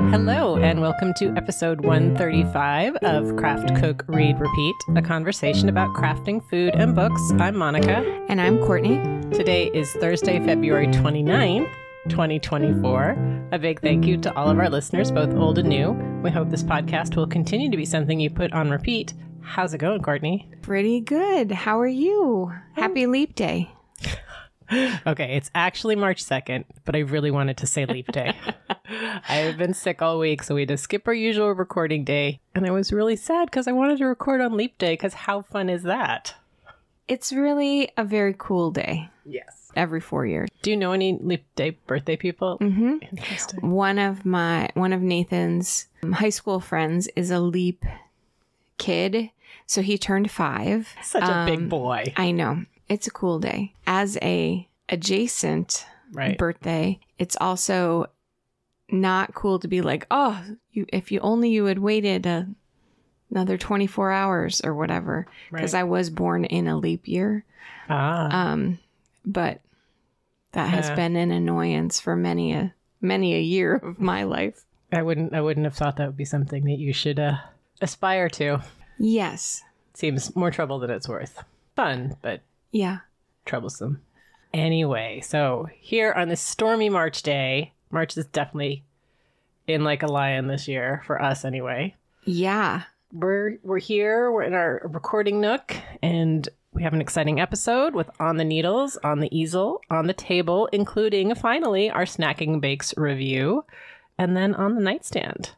Hello, and welcome to episode 135 of Craft, Cook, Read, Repeat, a conversation about crafting food and books. I'm Monica. And I'm Courtney. Today is Thursday, February 29th, 2024. A big thank you to all of our listeners, both old and new. We hope this podcast will continue to be something you put on repeat. How's it going, Courtney? Pretty good. How are you? Happy Leap Day. Okay, it's actually March 2nd, but I really wanted to say Leap Day. I have been sick all week, so we had to skip our usual recording day. And I was really sad because I wanted to record on Leap Day, because how fun is that? It's really a very cool day. Yes. Every 4 years. Do you know any Leap Day birthday people? Mm-hmm. Interesting. One of Nathan's high school friends is a Leap kid, so he turned 5. Such a big boy. I know. It's a cool day. As a adjacent birthday, it's also not cool to be like, oh, if you had waited another 24 hours or whatever, because I was born in a leap year. But that has been an annoyance for many a year of my life. I wouldn't have thought that would be something that you should aspire to. Yes. Seems more trouble than it's worth. Fun, but yeah, troublesome. Anyway, so here on this stormy March day, March is definitely in like a lion this year, for us anyway. Yeah. We're here, we're in our recording nook, and we have an exciting episode with On the Needles, On the Easel, On the Table, including finally our Snacking Bakes review, and then On the Nightstand.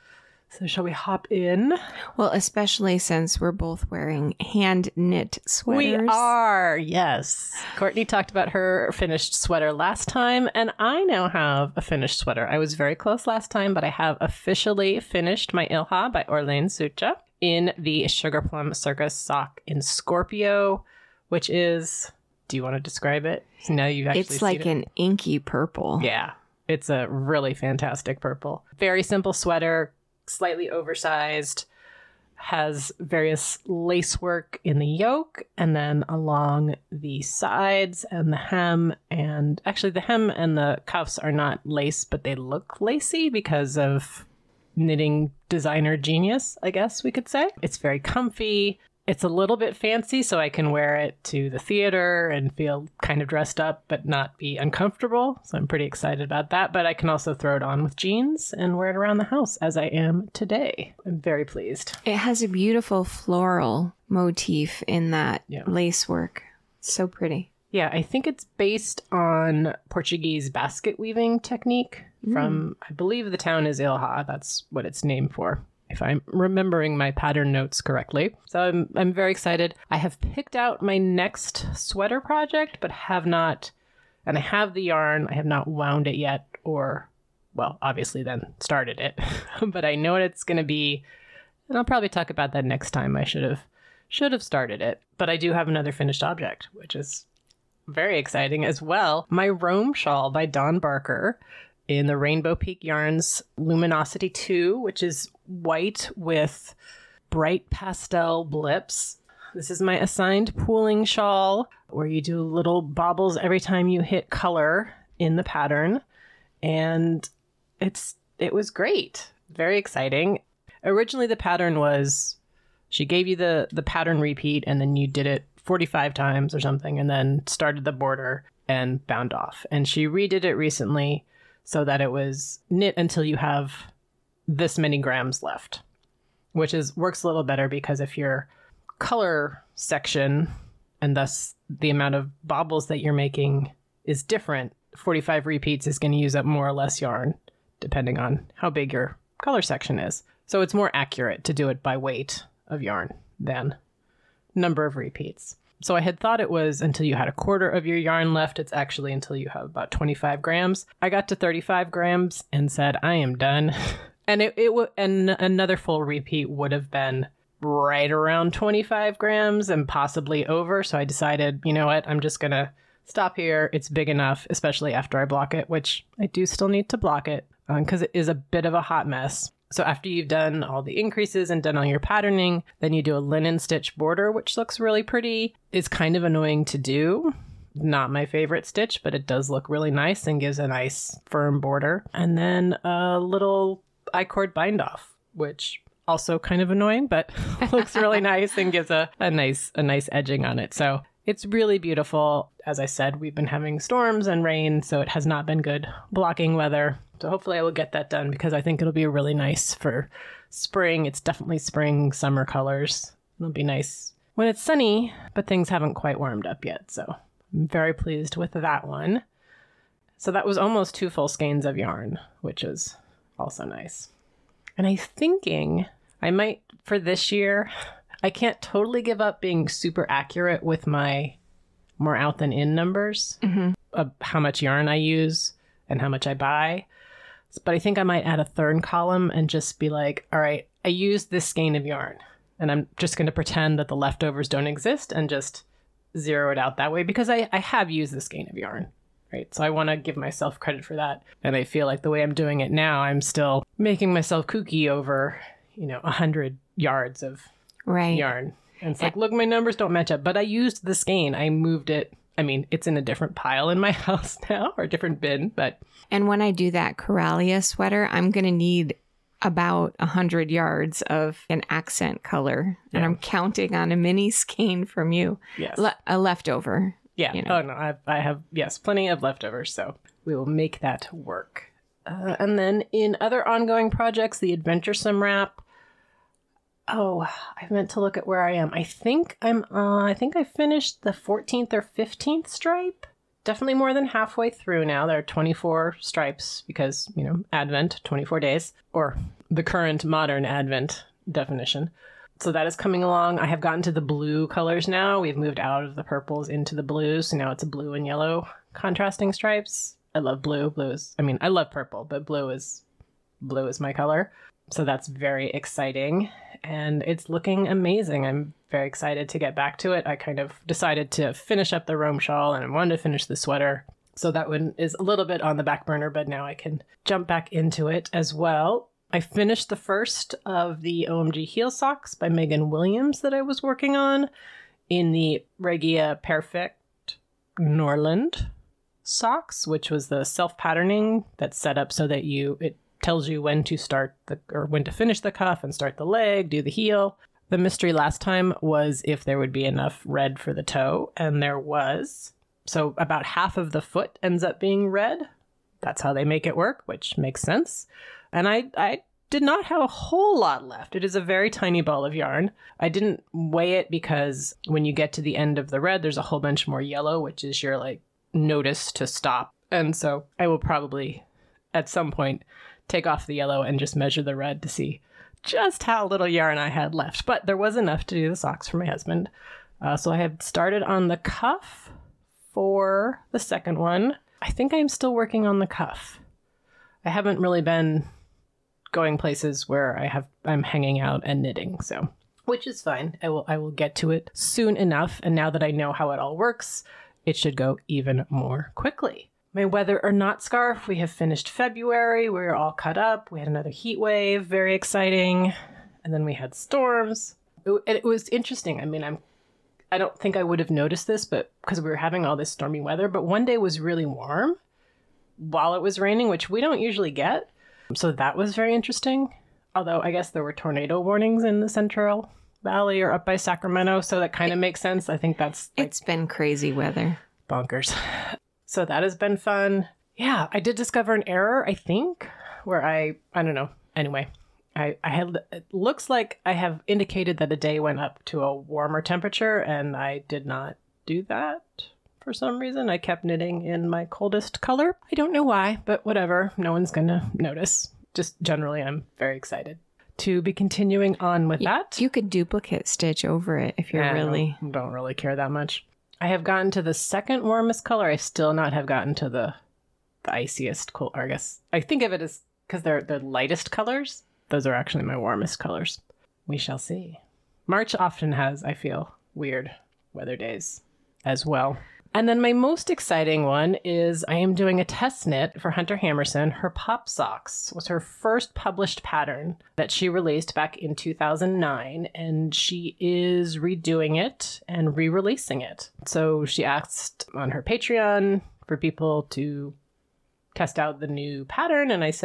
So shall we hop in? Well, especially since we're both wearing hand-knit sweaters. We are, yes. Courtney talked about her finished sweater last time, and I now have a finished sweater. I was very close last time, but I have officially finished my Ilha by Orlain Sucha in the Sugar Plum Circus sock in Scorpio, which is, do you want to describe it? Now you've actually It's like an inky purple. Yeah, it's a really fantastic purple. Very simple sweater. Slightly oversized, has various lacework in the yoke and then along the sides and the hem. And actually the hem and the cuffs are not lace, but they look lacy because of knitting designer genius, I guess we could say. It's very comfy. It's a little bit fancy, so I can wear it to the theater and feel kind of dressed up, but not be uncomfortable. So I'm pretty excited about that. But I can also throw it on with jeans and wear it around the house as I am today. I'm very pleased. It has a beautiful floral motif in that lace work. So pretty. Yeah, I think it's based on Portuguese basket weaving technique from, I believe the town is Ilha. That's what it's named for, if I'm remembering my pattern notes correctly. So I'm very excited. I have picked out my next sweater project, but have not, and I have the yarn, I have not wound it yet, or, well, obviously then started it. But I know what it's going to be, and I'll probably talk about that next time. I should have started it. But I do have another finished object, which is very exciting as well. My Rome shawl by Dawn Barker in the Rainbow Peak Yarns Luminosity 2, which is white with bright pastel blips. This is my assigned pooling shawl where you do little baubles every time you hit color in the pattern. And it was great. Very exciting. Originally the pattern was, she gave you the pattern repeat and then you did it 45 times or something and then started the border and bound off. And she redid it recently so that it was knit until you have this many grams left, which works a little better because if your color section and thus the amount of baubles that you're making is different, 45 repeats is going to use up more or less yarn depending on how big your color section is. So it's more accurate to do it by weight of yarn than number of repeats. So I had thought it was until you had a quarter of your yarn left. It's actually until you have about 25 grams. I got to 35 grams and said, I am done. And and another full repeat would have been right around 25 grams and possibly over. So I decided, you know what, I'm just going to stop here. It's big enough, especially after I block it, which I do still need to block it because it is a bit of a hot mess. So after you've done all the increases and done all your patterning, then you do a linen stitch border, which looks really pretty. It's kind of annoying to do. Not my favorite stitch, but it does look really nice and gives a nice firm border. And then a little I-cord bind off, which also kind of annoying, but looks really nice and gives a nice edging on it. So it's really beautiful. As I said, we've been having storms and rain, so it has not been good blocking weather. So hopefully I will get that done because I think it'll be really nice for spring. It's definitely spring, summer colors. It'll be nice when it's sunny, but things haven't quite warmed up yet. So I'm very pleased with that one. So that was almost 2 full skeins of yarn, which is also nice. And I'm thinking I might, for this year, I can't totally give up being super accurate with my more out than in numbers of how much yarn I use and how much I buy. But I think I might add a third column and just be like, all right, I used this skein of yarn and I'm just going to pretend that the leftovers don't exist and just zero it out that way because I have used this skein of yarn. Right. So I want to give myself credit for that. And I feel like the way I'm doing it now, I'm still making myself kooky over, 100 yards of yarn. And it's like, look, my numbers don't match up. But I used the skein. I moved it. I mean, it's in a different pile in my house now, or a different bin. And when I do that Coralia sweater, I'm going to need about 100 yards of an accent color. Yeah. And I'm counting on a mini skein from you. Yes. A leftover. Yeah. Oh, no, I have, yes, plenty of leftovers. So we will make that work. And then in other ongoing projects, the Adventuresome wrap. Oh, I meant to look at where I am. I think I finished the 14th or 15th stripe. Definitely more than halfway through now. There are 24 stripes because, Advent, 24 days, or the current modern Advent definition. So that is coming along. I have gotten to the blue colors now. We've moved out of the purples into the blues. So now it's a blue and yellow contrasting stripes. I love blue. I love purple, but blue is my color. So that's very exciting. And it's looking amazing. I'm very excited to get back to it. I kind of decided to finish up the Rome shawl and I wanted to finish the sweater. So that one is a little bit on the back burner, but now I can jump back into it as well. I finished the first of the OMG heel socks by Megan Williams that I was working on in the Regia Perfect Norland socks, which was the self-patterning that's set up so that it tells you when to when to finish the cuff and start the leg, do the heel. The mystery last time was if there would be enough red for the toe, and there was. So about half of the foot ends up being red. That's how they make it work, which makes sense. And I did not have a whole lot left. It is a very tiny ball of yarn. I didn't weigh it because when you get to the end of the red, there's a whole bunch more yellow, which is your notice to stop. And so I will probably at some point take off the yellow and just measure the red to see just how little yarn I had left. But there was enough to do the socks for my husband. So I have started on the cuff for the second one. I think I'm still working on the cuff. I haven't really been going places where I'm hanging out and knitting, so which is fine. I will get to it soon enough. And now that I know how it all works, it should go even more quickly. My weather or not scarf, we have finished February. We're all cut up. We had another heat wave, very exciting. And then we had storms. It was interesting. I mean, I don't think I would have noticed this, but because we were having all this stormy weather, but one day was really warm while it was raining, which we don't usually get. So that was very interesting. Although I guess there were tornado warnings in the Central Valley or up by Sacramento. So that kind of makes sense. I think that's it's been crazy weather. Bonkers. So that has been fun. Yeah, I did discover an error, I think, where I don't know. Anyway, I had, it looks like I have indicated that the day went up to a warmer temperature, and I did not do that for some reason. I kept knitting in my coldest color. I don't know why, but whatever. No one's going to notice. Just generally, I'm very excited to be continuing on with that. You could duplicate stitch over it if you're really... don't really care that much. I have gotten to the second warmest color. I still not have gotten to the iciest cool. I guess I think of it as because they're the lightest colors. Those are actually my warmest colors. We shall see. March often has, I feel, weird weather days as well. And then my most exciting one is I am doing a test knit for Hunter Hammerson. Her Pop Socks was her first published pattern that she released back in 2009, and she is redoing it and re-releasing it. So she asked on her Patreon for people to test out the new pattern, and I said,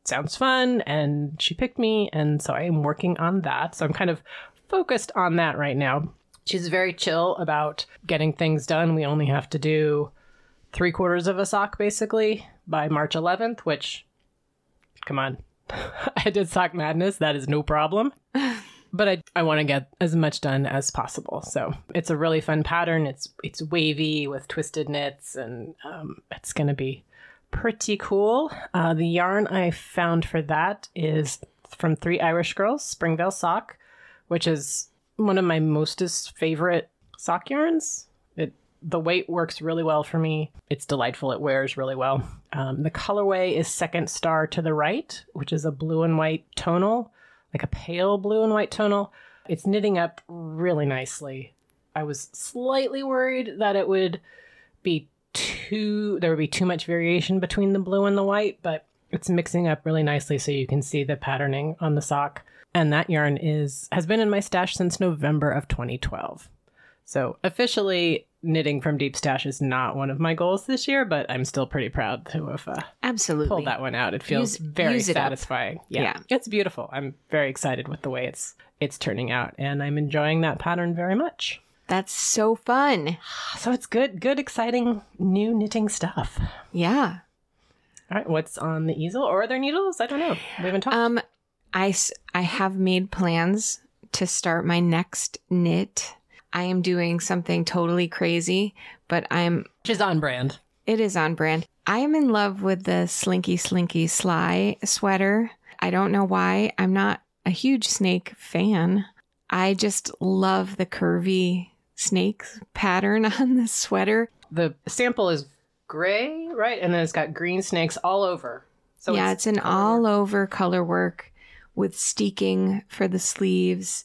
sounds fun, and she picked me, and so I am working on that. So I'm kind of focused on that right now. She's very chill about getting things done. We only have to do 3/4 of a sock, basically, by March 11th, which, come on, I did Sock Madness. That is no problem. But I want to get as much done as possible. So it's a really fun pattern. It's wavy with twisted knits, and it's going to be pretty cool. The yarn I found for that is from 3 Irish Girls, Springvale Sock, which is one of my mostest favorite sock yarns. The weight works really well for me. It's delightful. It wears really well. The colorway is Second Star to the Right, which is a blue and white tonal, like a pale blue and white tonal. It's knitting up really nicely. I was slightly worried that it would be there would be too much variation between the blue and the white, but it's mixing up really nicely so you can see the patterning on the sock. And that yarn has been in my stash since November of 2012. So officially, knitting from Deep Stash is not one of my goals this year, but I'm still pretty proud to have absolutely pulled that one out. It feels very satisfying. Yeah, it's beautiful. I'm very excited with the way it's turning out, and I'm enjoying that pattern very much. That's so fun. So it's good, exciting new knitting stuff. Yeah. All right, what's on the easel? Or are there needles? I don't know. We haven't talked. I have made plans to start my next knit. I am doing something totally crazy, but which is on brand. It is on brand. I am in love with the Slinky Sly sweater. I don't know why. I'm not a huge snake fan. I just love the curvy snake pattern on this sweater. The sample is gray, right? And then it's got green snakes all over. So yeah, it's an all-over color work with steeking for the sleeves.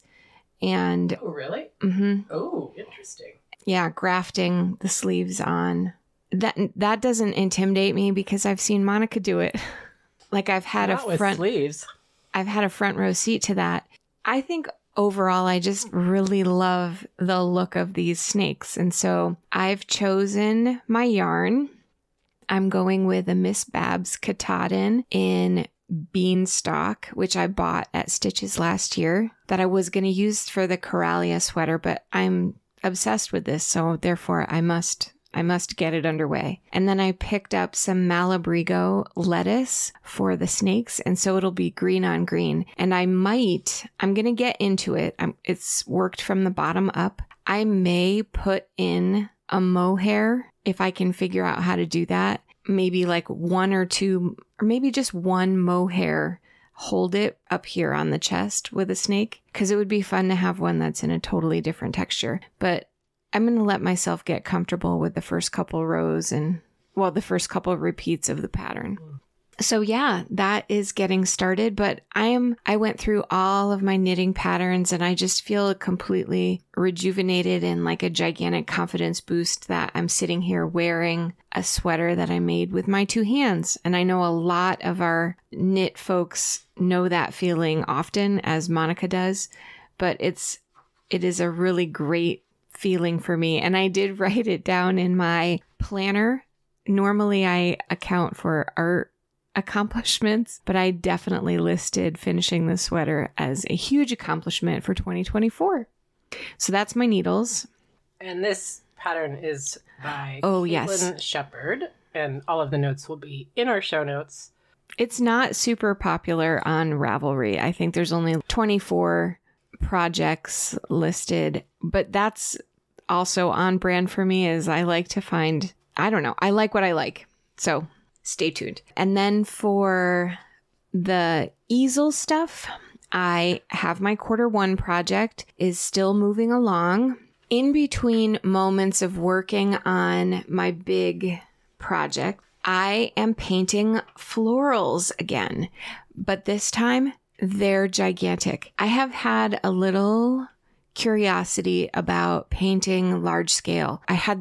And oh, really? Mm-hmm. Oh, interesting. Yeah, grafting the sleeves on. That doesn't intimidate me because I've seen Monica do it. Like I've had sleeves. I've had a front row seat to that. I think overall I just really love the look of these snakes. And so I've chosen my yarn. I'm going with a Miss Babs Katahdin in Beanstalk, which I bought at Stitches last year, that I was going to use for the Coralia sweater, but I'm obsessed with this, so therefore I must get it underway. And then I picked up some Malabrigo lettuce for the snakes, and so it'll be green on green. And I'm going to get into it. It's worked from the bottom up. I may put in a mohair if I can figure out how to do that. Maybe like 1 or 2, or maybe just 1 mohair, hold it up here on the chest with a snake, because it would be fun to have one that's in a totally different texture. But I'm going to let myself get comfortable with the first couple rows the first couple repeats of the pattern. So yeah, that is getting started, but I went through all of my knitting patterns and I just feel completely rejuvenated and like a gigantic confidence boost that I'm sitting here wearing a sweater that I made with my 2 hands. And I know a lot of our knit folks know that feeling often, as Monica does, but it is a really great feeling for me. And I did write it down in my planner. Normally I account for art accomplishments, but I definitely listed finishing the sweater as a huge accomplishment for 2024. So that's my needles. And this pattern is by Caitlin Shepard, and all of the notes will be in our show notes. It's not super popular on Ravelry. I think there's only 24 projects listed, but that's also on brand for me, as I like to find, I like what I like. So stay tuned. And then for the easel stuff, I have my Q1 project is still moving along. In between moments of working on my big project, I am painting florals again, but this time they're gigantic. I have had a little curiosity about painting large scale. I had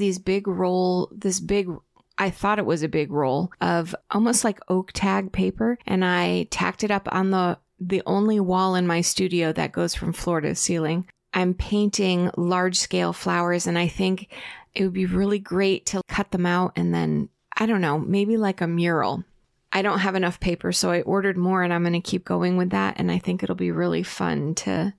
I thought it was a big roll of almost like oak tag paper, and I tacked it up on the only wall in my studio that goes from floor to ceiling. I'm painting large scale flowers, and I think it would be really great to cut them out and then, I don't know, maybe like a mural. I don't have enough paper, so I ordered more and I'm going to keep going with that. And I think it'll be really fun to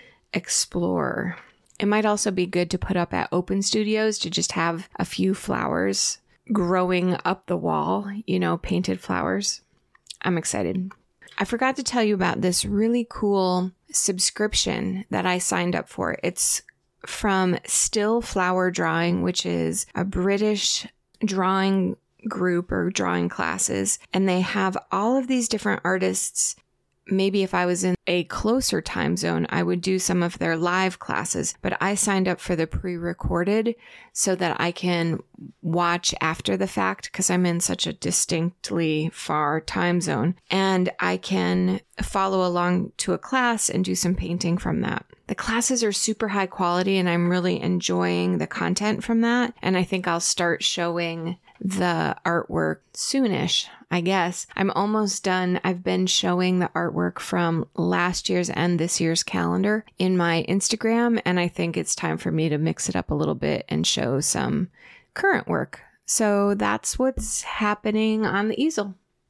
explore. It might also be good to put up at open studios to just have a few flowers growing up the wall, painted flowers. I'm excited. I forgot to tell you about this really cool subscription that I signed up for. It's from Still Flower Drawing, which is a British drawing group or drawing classes. And they have all of these different artists. Maybe if I was in a closer time zone, I would do some of their live classes, but I signed up for the pre-recorded so that I can watch after the fact because I'm in such a distinctly far time zone, and I can follow along to a class and do some painting from that. The classes are super high quality and I'm really enjoying the content from that. And I think I'll start showing the artwork soonish, I guess. I'm almost done. I've been showing the artwork from last year's and this year's calendar in my Instagram, and I think it's time for me to mix it up a little bit and show some current work. So that's what's happening on the easel.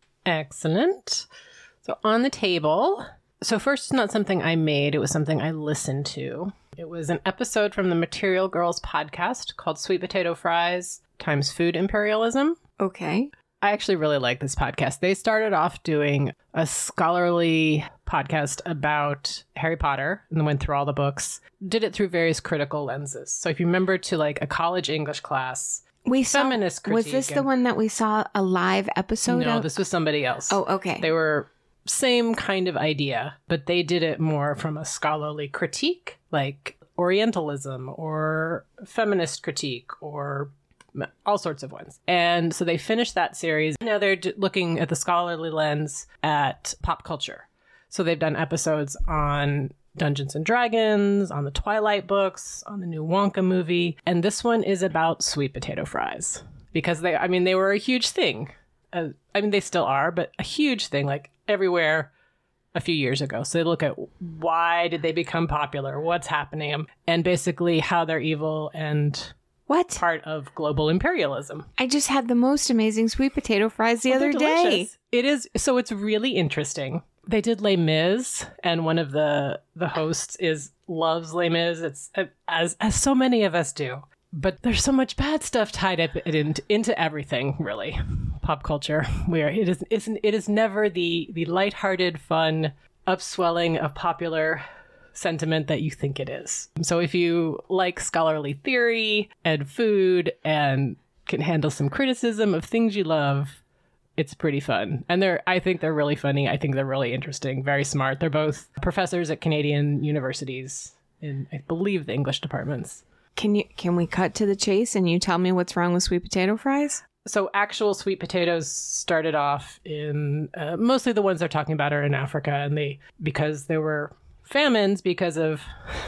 Excellent. So on the table, so first, it's not something I made. It was something I listened to. It was an episode from the Material Girls podcast called Sweet Potato Fries times Food Imperialism. Okay. I actually really like this podcast. They started off doing a scholarly podcast about Harry Potter and then went through all the books, did it through various critical lenses. So if you remember to like a college English class, feminist critique. Was this the one that we saw a live episode of? No, this was somebody else. Oh, okay. They were same kind of idea, but they did it more from a scholarly critique, like Orientalism or feminist critique or all sorts of ones. And so they finished that series. Now they're looking at the scholarly lens at pop culture. So they've done episodes on Dungeons and Dragons, on the Twilight books, on the new Wonka movie. And this one is about sweet potato fries because they were a huge thing. They still are, but a huge thing, like everywhere a few years ago. So they look at why did they become popular? What's happening? And basically how they're evil and part of global imperialism. I just had the most amazing sweet potato fries the other day. It is. So it's really interesting. They did Les Mis, and one of the hosts loves Les Mis. It's as so many of us do. But there's so much bad stuff tied up into everything, really. Pop culture, where it is never the lighthearted, fun upswelling of popular sentiment that you think it is. So if you like scholarly theory and food and can handle some criticism of things you love, it's pretty fun. And I think they're really funny. I think they're really interesting, very smart. They're both professors at Canadian universities in, I believe, the English departments. Can we cut to the chase and you tell me what's wrong with sweet potato fries? So actual sweet potatoes started off in mostly the ones they're talking about are in Africa, and because there were famines because of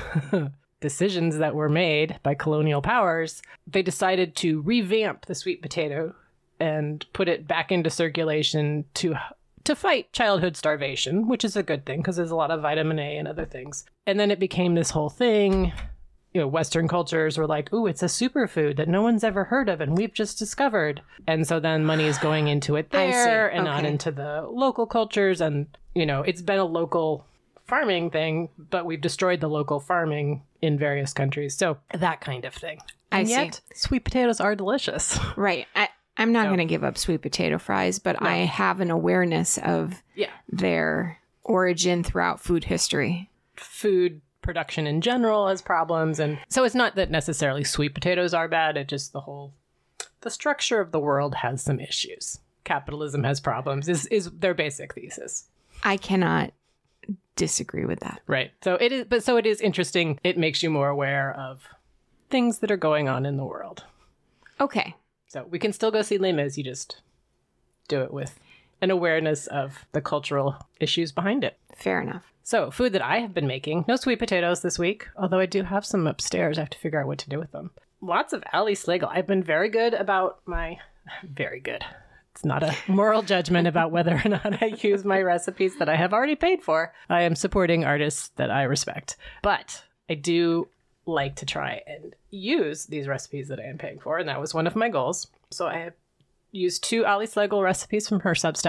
decisions that were made by colonial powers, they decided to revamp the sweet potato and put it back into circulation to fight childhood starvation, which is a good thing because there's a lot of vitamin A and other things. And then it became this whole thing. Western cultures were like, ooh, it's a superfood that no one's ever heard of and we've just discovered. And so then money is going into it there and not into the local cultures. And, it's been a local farming thing, but we've destroyed the local farming in various countries. So that kind of thing. Yet, sweet potatoes are delicious. Right. I'm not going to give up sweet potato fries, but I have an awareness of their origin throughout food history. Food production in general has problems. And so it's not that necessarily sweet potatoes are bad. It just the structure of the world has some issues. Capitalism has problems is their basic thesis. I cannot disagree with that. Right. So it is interesting. It makes you more aware of things that are going on in the world. Okay. So we can still go see Les Mis. You just do it with an awareness of the cultural issues behind it. Fair enough. So food that I have been making. No sweet potatoes this week, although I do have some upstairs. I have to figure out what to do with them. Lots of Ali Slagle. I've been very good about very good. It's not a moral judgment about whether or not I use my recipes that I have already paid for. I am supporting artists that I respect. But I do like to try and use these recipes that I am paying for, and that was one of my goals. So I have used 2 Ali Slagle recipes from her Substack.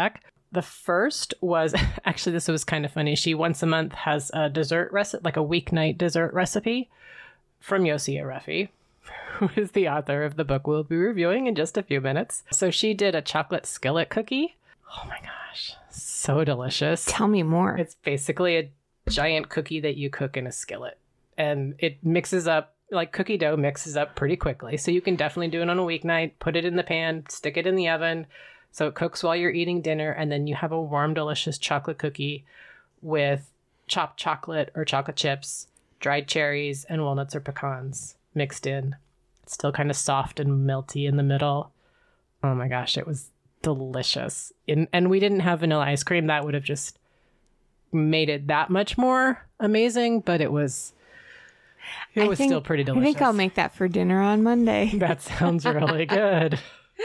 The first was actually, this was kind of funny. She once a month has a dessert recipe, like a weeknight dessert recipe from Yossi Arefi, who is the author of the book we'll be reviewing in just a few minutes. So she did a chocolate skillet cookie. Oh my gosh, so delicious. Tell me more. It's basically a giant cookie that you cook in a skillet. And it mixes up, like cookie dough mixes up pretty quickly. So you can definitely do it on a weeknight, put it in the pan, stick it in the oven. So it cooks while you're eating dinner. And then you have a warm, delicious chocolate cookie with chopped chocolate or chocolate chips, dried cherries, and walnuts or pecans mixed in. It's still kind of soft and melty in the middle. Oh my gosh, it was delicious. And we didn't have vanilla ice cream. That would have just made it that much more amazing, but it was still pretty delicious. I think I'll make that for dinner on Monday. That sounds really good.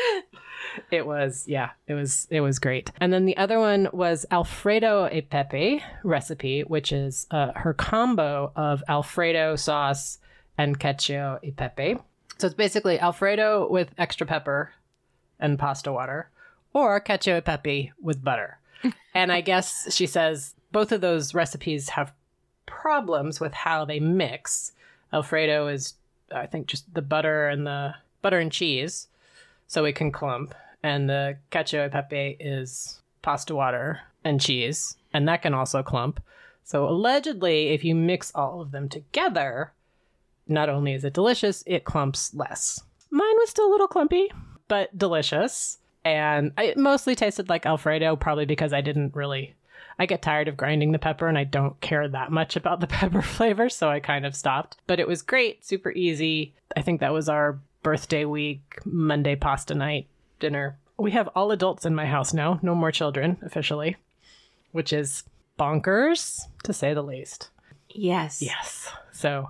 It was great. And then the other one was Alfredo e pepe recipe, which is her combo of Alfredo sauce and cacio e pepe. So it's basically Alfredo with extra pepper and pasta water, or cacio e pepe with butter. And I guess she says both of those recipes have problems with how they mix. Alfredo is, I think, just the butter and cheese, so it can clump. And the cacio e pepe is pasta water and cheese, and that can also clump. So allegedly, if you mix all of them together, not only is it delicious, it clumps less. Mine was still a little clumpy, but delicious. And it mostly tasted like Alfredo, probably because I get tired of grinding the pepper and I don't care that much about the pepper flavor, so I kind of stopped. But it was great, super easy. I think that was our birthday week, Monday pasta night dinner. We have all adults in my house now, no more children officially, which is bonkers to say the least. Yes. So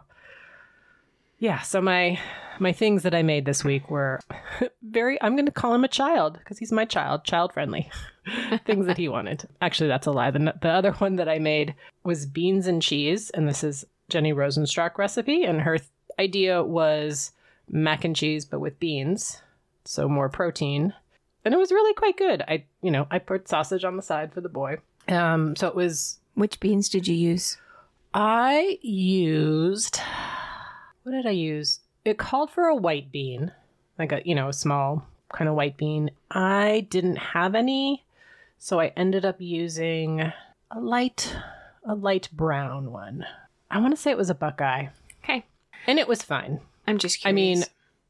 my things that I made this week were I'm going to call him a child because he's my child friendly. Things that he wanted. Actually, that's a lie. The other one that I made was beans and cheese, and this is Jenny Rosenstock recipe, and her idea was mac and cheese but with beans, so more protein. And it was really quite good. I put sausage on the side for the boy. So it was... Which beans did you use? I used... What did I use? It called for a white bean, like a small kind of white bean. I didn't have any, so I ended up using a light brown one. I want to say it was a Buckeye. Okay. And it was fine. I'm just curious.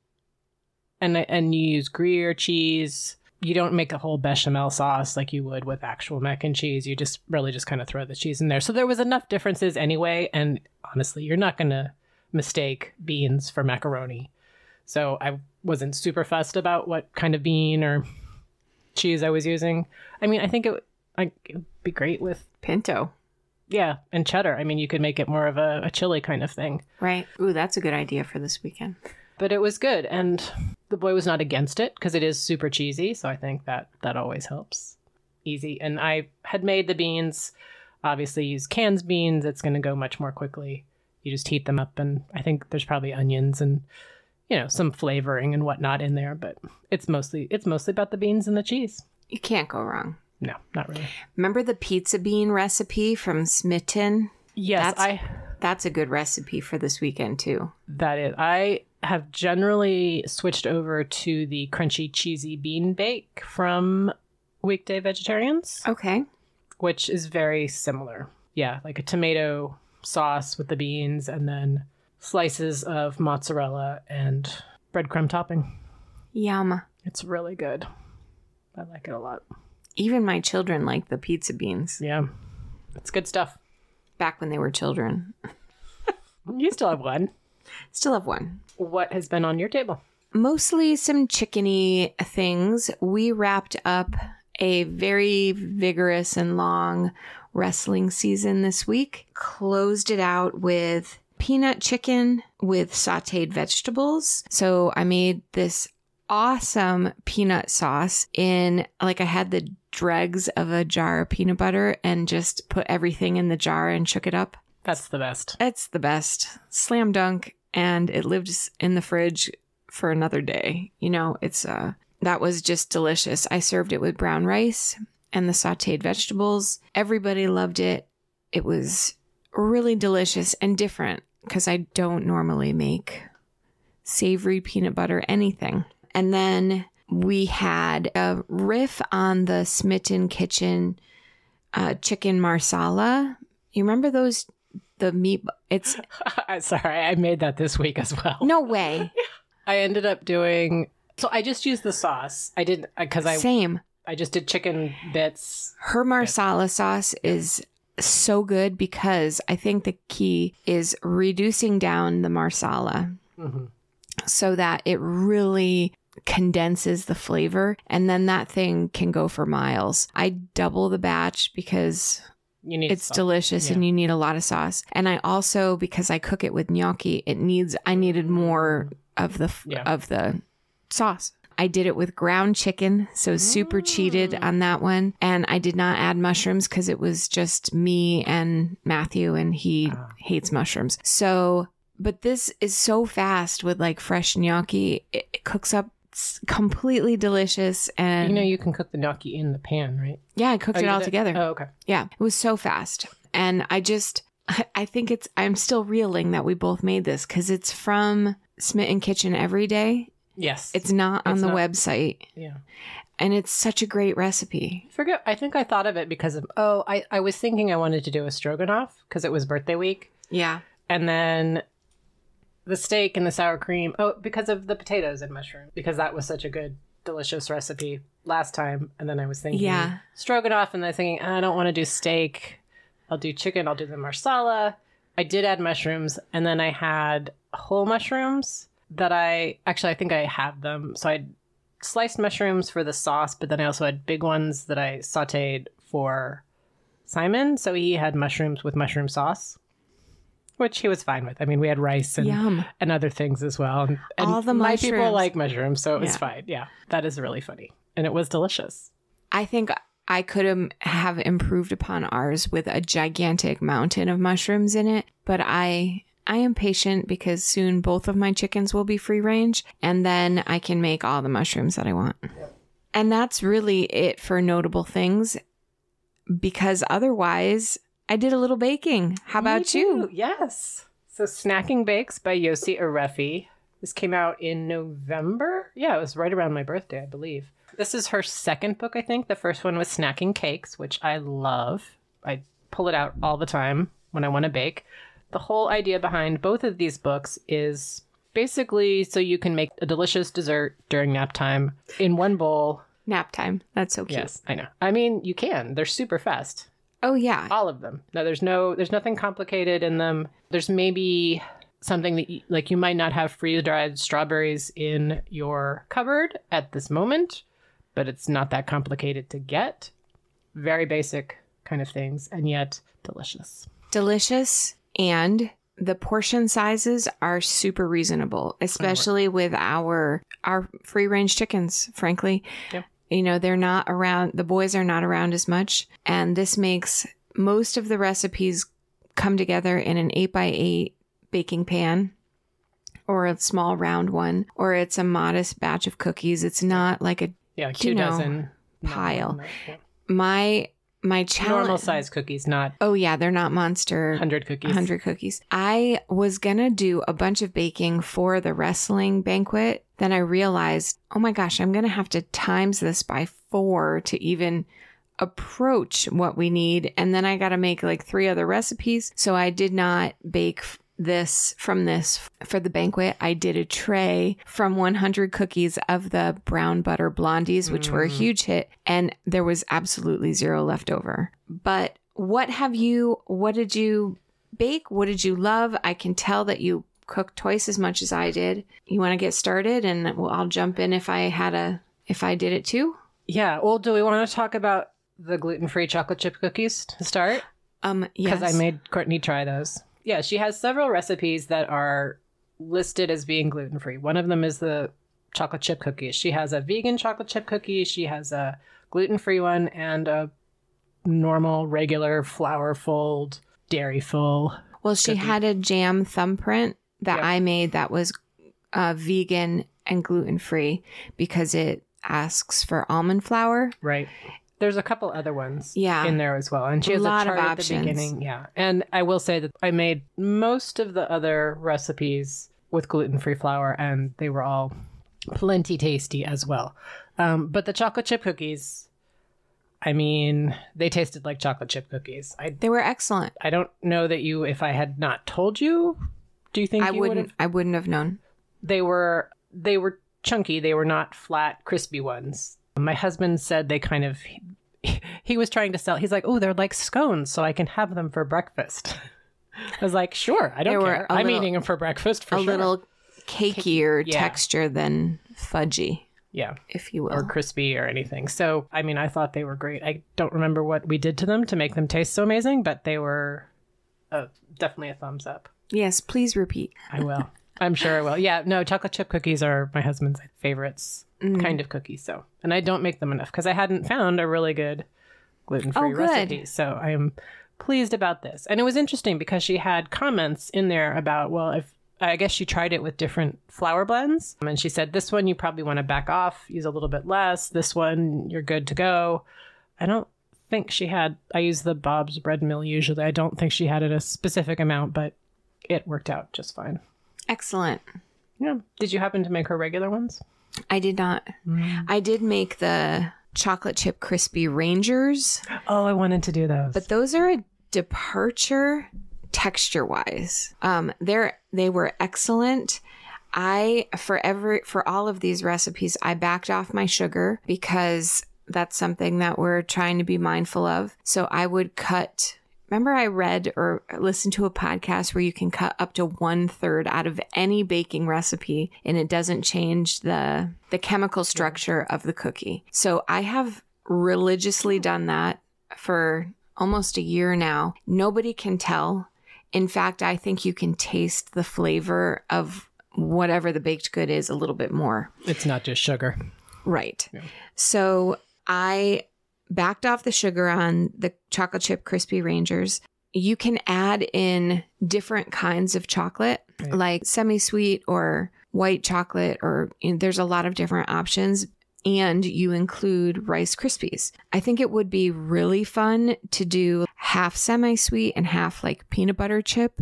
I mean, and you use Gruyere cheese. You don't make a whole bechamel sauce like you would with actual mac and cheese. You just really just kind of throw the cheese in there. So there was enough differences anyway. And honestly, you're not going to mistake beans for macaroni. So I wasn't super fussed about what kind of bean or cheese I was using. I mean, I think it would be great with pinto. Yeah, and cheddar. I mean, you could make it more of a chili kind of thing. Right. Ooh, that's a good idea for this weekend. But it was good, and the boy was not against it because it is super cheesy, so I think that always helps. Easy. And I had made the beans, obviously use canned beans. It's going to go much more quickly. You just heat them up, and I think there's probably onions and, some flavoring and whatnot in there, but it's mostly about the beans and the cheese. You can't go wrong. No, not really. Remember the pizza bean recipe from Smitten? Yes, that's a good recipe for this weekend too. That is. I have generally switched over to the crunchy cheesy bean bake from Weekday Vegetarians. Okay. Which is very similar. Yeah, like a tomato sauce with the beans and then slices of mozzarella and breadcrumb topping. Yum. It's really good. I like it a lot. Even my children like the pizza beans. Yeah. It's good stuff. Back when they were children. You still have one. Still have one. What has been on your table? Mostly some chickeny things. We wrapped up a very vigorous and long wrestling season this week. Closed it out with peanut chicken with sauteed vegetables. So I made this awesome peanut sauce I had the dregs of a jar of peanut butter and just put everything in the jar and shook it up. That's the best. It's the best. Slam dunk. And it lives in the fridge for another day. That was just delicious. I served it with brown rice and the sauteed vegetables. Everybody loved it. It was really delicious and different because I don't normally make savory peanut butter anything. And then we had a riff on the Smitten Kitchen chicken marsala. You remember those? The meat. It's. Sorry, I made that this week as well. No way. I ended up doing. So I just used the sauce. I didn't because Same. I just did chicken bits. Her marsala sauce is so good because I think the key is reducing down the marsala so that it really condenses the flavor, and then that thing can go for miles. I double the batch because it's delicious and you need a lot of sauce. And I also, because I cook it with gnocchi, I needed more of the sauce. I did it with ground chicken, so super cheated on that one. And I did not add mushrooms because it was just me and Matthew, and he hates mushrooms. So, but this is so fast with like fresh gnocchi. It cooks up completely delicious. And you can cook the gnocchi in the pan, right? Yeah, I cooked it all together. Oh, okay. Yeah, it was so fast. And I think I'm still reeling that we both made this because it's from Smitten Kitchen Every Day. Yes. It's not on the website. Yeah. And it's such a great recipe. I think I thought of it because of, I was thinking I wanted to do a stroganoff because it was birthday week. Yeah. And then the steak and the sour cream. Oh, because of the potatoes and mushroom. Because that was such a good, delicious recipe last time. And then I was thinking stroganoff, and then thinking, I don't want to do steak. I'll do chicken. I'll do the marsala. I did add mushrooms, and then I had whole mushrooms that I think I have them. So I sliced mushrooms for the sauce, but then I also had big ones that I sauteed for Simon. So he had mushrooms with mushroom sauce, which he was fine with. I mean, we had rice and other things as well. And all the my mushrooms. people like mushrooms, so it was fine. Yeah, that is really funny. And it was delicious. I think I could have improved upon ours with a gigantic mountain of mushrooms in it, but I am patient because soon both of my chickens will be free range, and then I can make all the mushrooms that I want. Yep. And that's really it for notable things, because otherwise I did a little baking. How about you? Yes. So Snacking Bakes by Yossi Arefi. This came out in November. Yeah, it was right around my birthday, I believe. This is her second book, I think. The first one was Snacking Cakes, which I love. I pull it out all the time when I want to bake. The whole idea behind both of these books is basically so you can make a delicious dessert during nap time in one bowl. Nap time. That's so cute. Yes, I know. I mean, you can. They're super fast. Oh, yeah. All of them. No, there's nothing complicated in them. There's maybe something that you might not have freeze-dried strawberries in your cupboard at this moment, but it's not that complicated to get. Very basic kind of things, and yet delicious. Delicious. And the portion sizes are super reasonable, especially with our free range chickens, frankly. Yep. They're not around, the boys are not around as much. And this makes most of the recipes come together in an 8x8 baking pan or a small round one, or it's a modest batch of cookies. It's not like a 2 dozen pile. No. Yeah. My challenge. Normal size cookies, not. Oh, yeah. They're not monster. 100 cookies. 100 cookies. I was going to do a bunch of baking for the wrestling banquet. Then I realized, oh my gosh, I'm going to have to times this by 4 to even approach what we need. And then I got to make like 3 other recipes. So I did not bake this for the banquet. I did a tray from 100 cookies of the brown butter blondies, which were a huge hit, and there was absolutely 0 left over. But what did you bake? What did you love? I can tell that you cooked twice as much as I did. You want to get started, and I'll jump in if I did it too? Yeah. Well, do we want to talk about the gluten-free chocolate chip cookies to start? Yes. Because I made Courtney try those. Yeah, she has several recipes that are listed as being gluten-free. One of them is the chocolate chip cookies. She has a vegan chocolate chip cookie. She has a gluten-free one and a normal, regular, flour-full, dairy-full. Well, she had a jam thumbprint that I made that was vegan and gluten-free because it asks for almond flour. Right. There's a couple other ones Yeah. in there as well. And she has a lot of chart at the options. beginning. Yeah. And I will say that I made most of the other recipes with gluten-free flour, and they were all plenty tasty as well. But the chocolate chip cookies, I mean, they tasted like chocolate chip cookies. They were excellent. I don't know that if I had not told you, do you think I wouldn't have known. They were chunky. They were not flat, crispy ones. My husband said they kind of, he was trying to sell, he's like, oh, they're like scones, so I can have them for breakfast. I was like, sure, I don't care. I'm eating them for breakfast for sure. A little cakier texture than fudgy. Yeah. If you will. Or crispy or anything. So, I mean, I thought they were great. I don't remember what we did to them to make them taste so amazing, but they were definitely a thumbs up. Yes, please repeat. I will. I'm sure I will. Yeah, no, chocolate chip cookies are my husband's favorites kind of cookies. So, and I don't make them enough because I hadn't found a really good gluten-free recipe. So I am pleased about this. And it was interesting because she had comments in there about, well, if I guess she tried it with different flour blends. And she said, this one you probably want to back off, use a little bit less. This one, you're good to go. I don't think she had, I use the Bob's bread mill usually. I don't think she had it a specific amount, but it worked out just fine. Excellent. Yeah. Did you happen to make her regular ones? I did not. I did make the chocolate chip crispy Rangers. Oh, I wanted to do those. But those are a departure texture wise. They were excellent. For all of these recipes, I backed off my sugar because that's something that we're trying to be mindful of. So I would cut. Remember, I read or listened to a podcast where you can cut up to 1/3 out of any baking recipe and it doesn't change the chemical structure of the cookie. So I have religiously done that for almost a year now. Nobody can tell. In fact, I think you can taste the flavor of whatever the baked good is a little bit more. It's not just sugar. Right. Yeah. So I backed off the sugar on the chocolate chip crispy Rangers. You can add in different kinds of chocolate, like semi-sweet or white chocolate, or there's a lot of different options. And you include Rice Krispies. I think it would be really fun to do half semi-sweet and half like peanut butter chip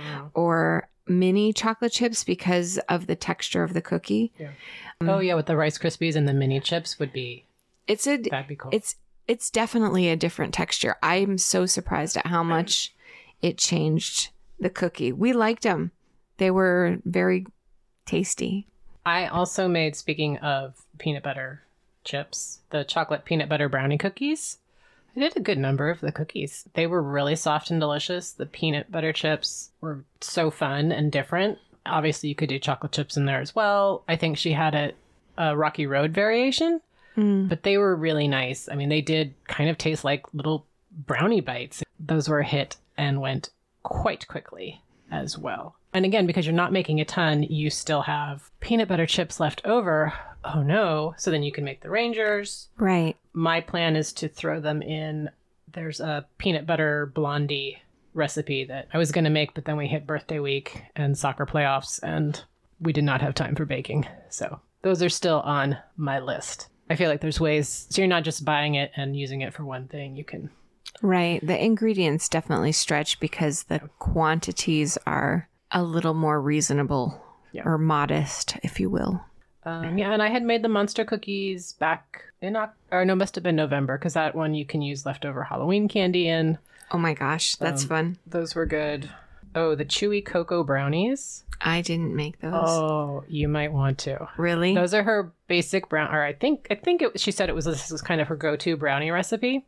or mini chocolate chips because of the texture of the cookie. Yeah. With the Rice Krispies and the mini chips would be. That'd be cool. It's definitely a different texture. I'm so surprised at how much it changed the cookie. We liked them. They were very tasty. I also made, speaking of peanut butter chips, the chocolate peanut butter brownie cookies. I did a good number of the cookies. They were really soft and delicious. The peanut butter chips were so fun and different. Obviously, you could do chocolate chips in there as well. I think she had a Rocky Road variation. But they were really nice. I mean, they did kind of taste like little brownie bites. Those were a hit and went quite quickly as well. And again, because you're not making a ton, you still have peanut butter chips left over. Oh no. So then you can make the Rangers. Right. My plan is to throw them in. There's a peanut butter blondie recipe that I was going to make, but then we hit birthday week and soccer playoffs and we did not have time for baking. So those are still on my list. I feel like there's ways, so you're not just buying it and using it for one thing. You can. Right. The ingredients definitely stretch because the quantities are a little more reasonable or modest, if you will. And I had made the Monster cookies back in must have been November, because that one you can use leftover Halloween candy in. Oh my gosh, that's fun. Those were good. Oh, the chewy cocoa brownies. I didn't make those. Oh, you might want to. Really? Those are her basic brown. Or I think she said this was kind of her go-to brownie recipe.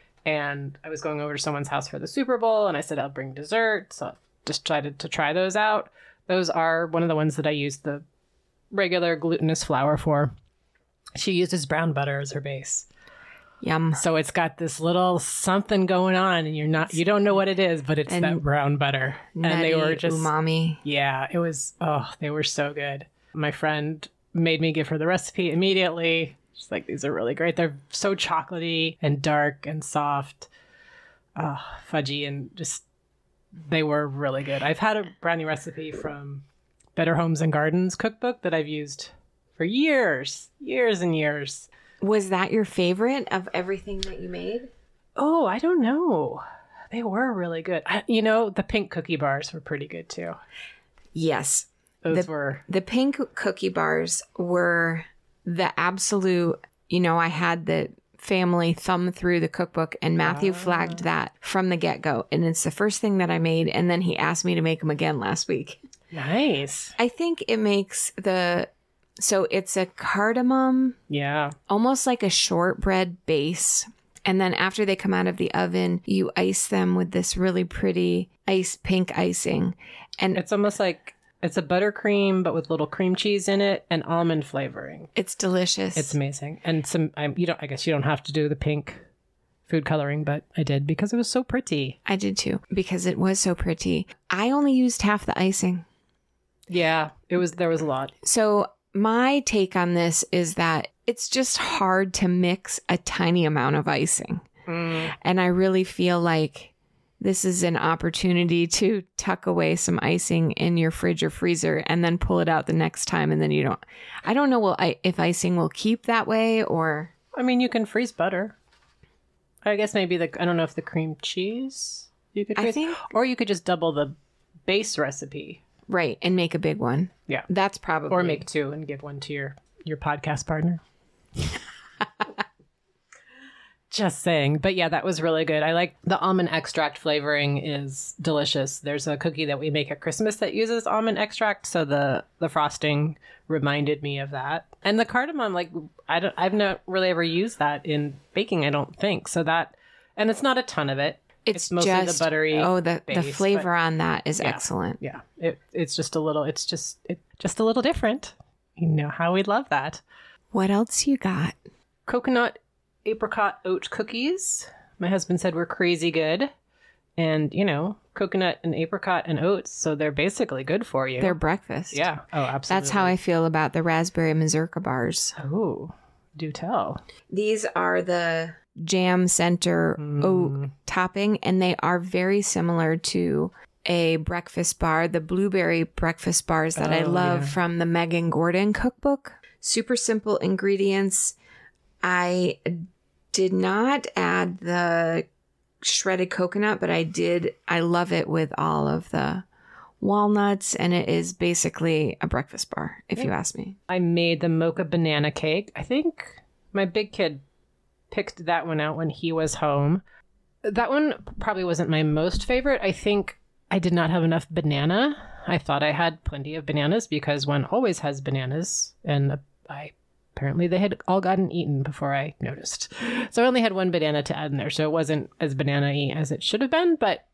And I was going over to someone's house for the Super Bowl, and I said I'll bring dessert. So I just tried to try those out. Those are one of the ones that I use the regular glutinous flour for. She uses brown butter as her base. Yum. So it's got this little something going on, and you don't know what it is, but it's that brown butter. Nutty, and they were just umami. Yeah, it was. Oh, they were so good. My friend made me give her the recipe immediately. She's like, these are really great. They're so chocolatey and dark and soft, fudgy, and just they were really good. I've had a brownie recipe from Better Homes and Gardens cookbook that I've used for years and years. Was that your favorite of everything that you made? Oh, I don't know. They were really good. The pink cookie bars were pretty good too. Yes. Those were. The pink cookie bars were the absolute, I had the family thumb through the cookbook and Matthew flagged that from the get-go. And it's the first thing that I made. And then he asked me to make them again last week. Nice. I think it makes so it's a cardamom. Yeah. Almost like a shortbread base. And then after they come out of the oven, you ice them with this really pretty pink icing. And it's almost like it's a buttercream, but with little cream cheese in it and almond flavoring. It's delicious. It's amazing. And I guess you don't have to do the pink food coloring, but I did because it was so pretty. I did too, because it was so pretty. I only used half the icing. Yeah, there was a lot. So my take on this is that it's just hard to mix a tiny amount of icing. And I really feel like this is an opportunity to tuck away some icing in your fridge or freezer and then pull it out the next time. And then I don't know if icing will keep that way or. I mean, you can freeze butter. I guess maybe I don't know if the cream cheese you could freeze. Or you could just double the base recipe. Right. And make a big one. Yeah. That's probably. Or make two and give one to your podcast partner. Just saying. But yeah, that was really good. I like the almond extract flavoring is delicious. There's a cookie that we make at Christmas that uses almond extract. So the frosting reminded me of that. And the cardamom, I've not really ever used that in baking, I don't think. So and it's not a ton of it. It's mostly just the buttery. Oh, the flavor on that is excellent. Yeah. It's just a little a little different. You know how we love that. What else you got? Coconut apricot oat cookies. My husband said were crazy good. And, coconut and apricot and oats. So they're basically good for you. They're breakfast. Yeah. Oh, absolutely. That's how I feel about the raspberry mazurka bars. Oh, do tell. These are the jam center oat topping, and they are very similar to a breakfast bar, the blueberry breakfast bars that I love from the Megan Gordon cookbook. Super simple ingredients. I did not add the shredded coconut, but I love it with all of the walnuts, and it is basically a breakfast bar, if you ask me. I made the mocha banana cake. I think my big kid picked that one out when he was home. That one probably wasn't my most favorite. I think I did not have enough banana. I thought I had plenty of bananas because one always has bananas, and apparently they had all gotten eaten before I noticed. So I only had one banana to add in there, so it wasn't as banana-y as it should have been, but,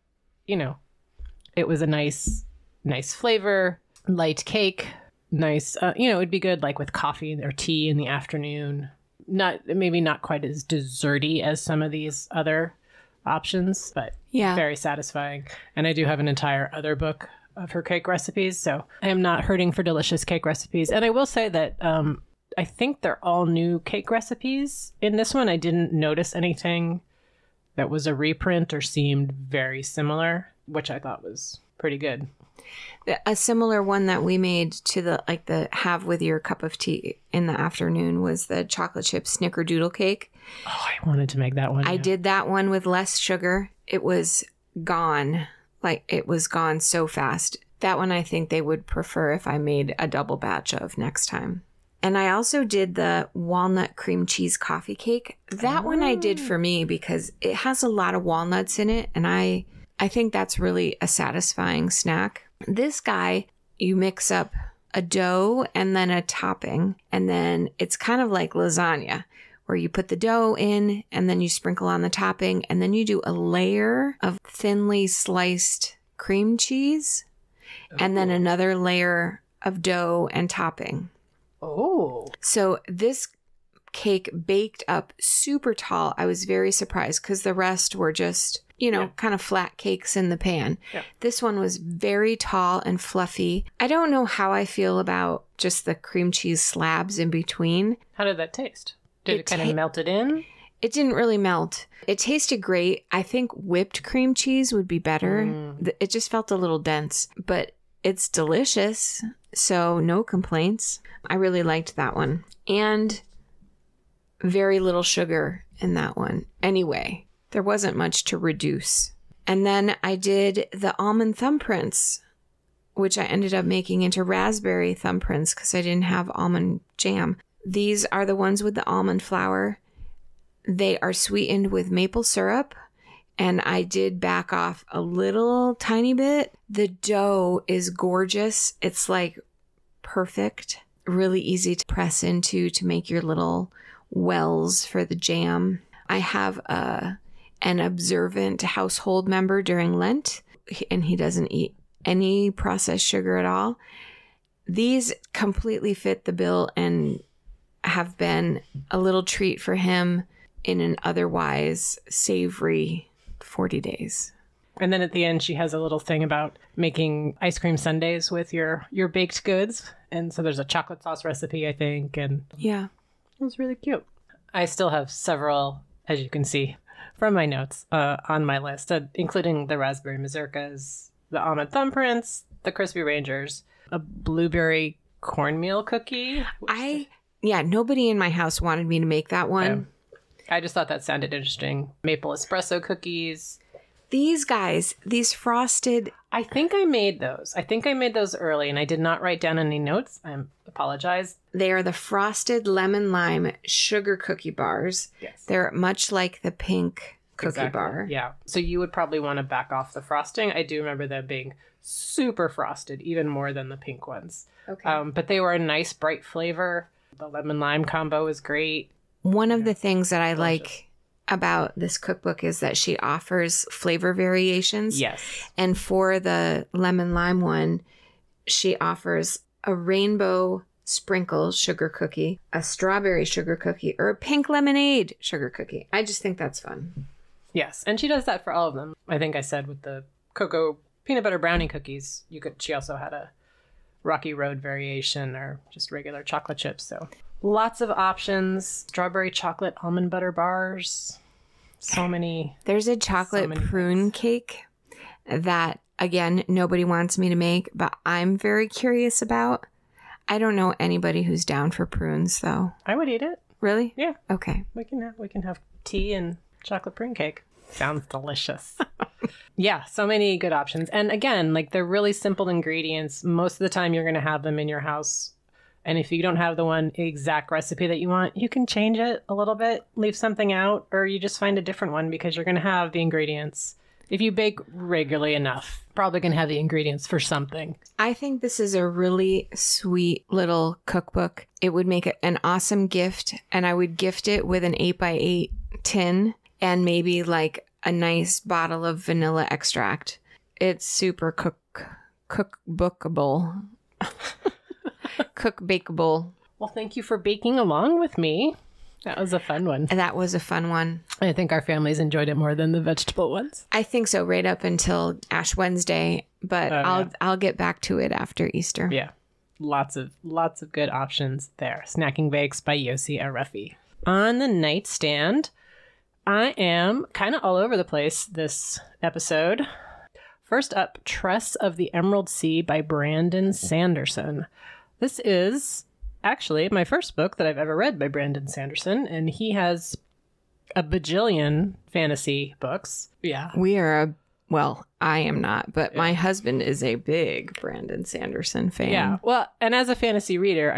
it was a nice flavor, light cake, nice, it'd be good like with coffee or tea in the afternoon. Maybe not quite as desserty as some of these other options, but very satisfying. And I do have an entire other book of her cake recipes, so I am not hurting for delicious cake recipes. And I will say that I think they're all new cake recipes. In this one, I didn't notice anything that was a reprint or seemed very similar, which I thought was pretty good. A similar one that we made to the have with your cup of tea in the afternoon was the chocolate chip snickerdoodle cake. Oh, I wanted to make that one. I did that one with less sugar. It was gone. It was gone so fast. That one I think they would prefer if I made a double batch of next time. And I also did the walnut cream cheese coffee cake. That one I did for me because it has a lot of walnuts in it. And I think that's really a satisfying snack. This guy, you mix up a dough and then a topping. And then it's kind of like lasagna where you put the dough in and then you sprinkle on the topping. And then you do a layer of thinly sliced cream cheese and then another layer of dough and topping. Oh. So this cake baked up super tall. I was very surprised because the rest were just, kind of flat cakes in the pan. Yeah. This one was very tall and fluffy. I don't know how I feel about just the cream cheese slabs in between. How did that taste? Did it kind of melt it in? It didn't really melt. It tasted great. I think whipped cream cheese would be better. It just felt a little dense, but it's delicious. So no complaints. I really liked that one. And very little sugar in that one. Anyway, there wasn't much to reduce. And then I did the almond thumbprints, which I ended up making into raspberry thumbprints because I didn't have almond jam. These are the ones with the almond flour. They are sweetened with maple syrup, and I did back off a little tiny bit. The dough is gorgeous. It's like perfect, really easy to press into to make your little wells for the jam. I have an observant household member during Lent, and he doesn't eat any processed sugar at all. These completely fit the bill and have been a little treat for him in an otherwise savory 40 days. And then at the end, she has a little thing about making ice cream sundaes with your baked goods. And so there's a chocolate sauce recipe, I think. And yeah, it was really cute. I still have several, as you can see from my notes, on my list, including the raspberry mazurkas, the almond thumbprints, the crispy rangers, a blueberry cornmeal cookie. Nobody in my house wanted me to make that one. Yeah. I just thought that sounded interesting. Maple espresso cookies. These guys, these frosted... I think I made those early, and I did not write down any notes. I apologize. They are the frosted lemon lime sugar cookie bars. Yes. They're much like the pink cookie bar. Yeah. So you would probably want to back off the frosting. I do remember them being super frosted, even more than the pink ones. Okay. But they were a nice, bright flavor. The lemon lime combo was great. One of the things that I like about this cookbook is that she offers flavor variations. Yes. And for the lemon lime one, she offers a rainbow sprinkle sugar cookie, a strawberry sugar cookie, or a pink lemonade sugar cookie. I just think that's fun. Yes. And she does that for all of them. I think I said with the cocoa peanut butter brownie cookies, she also had a Rocky Road variation or just regular chocolate chips. So lots of options. Strawberry chocolate almond butter bars. So many. There's a chocolate prune cake that, again, nobody wants me to make, but I'm very curious about. I don't know anybody who's down for prunes, though. I would eat it. Really? Yeah. Okay. We can have tea and chocolate prune cake. Sounds delicious. Yeah, so many good options. And again, like they're really simple ingredients. Most of the time you're going to have them in your house. And if you don't have the one exact recipe that you want, you can change it a little bit, leave something out, or you just find a different one because you're going to have the ingredients. If you bake regularly enough, probably going to have the ingredients for something. I think this is a really sweet little cookbook. It would make an awesome gift, and I would gift it with an 8x8 tin and maybe like a nice bottle of vanilla extract. It's super cookbookable. Cook-bakeable. Well, thank you for baking along with me. That was a fun one. That was a fun one. I think our families enjoyed it more than the vegetable ones. I think so, right up until Ash Wednesday, but I'll get back to it after Easter. Yeah. Lots of good options there. Snacking Bakes by Yossi Arefi. On the nightstand, I am kind of all over the place this episode. First up, Tress of the Emerald Sea by Brandon Sanderson. This is actually my first book that I've ever read by Brandon Sanderson, and he has a bajillion fantasy books. Yeah. I am not, but my husband is a big Brandon Sanderson fan. Yeah. Well, and as a fantasy reader,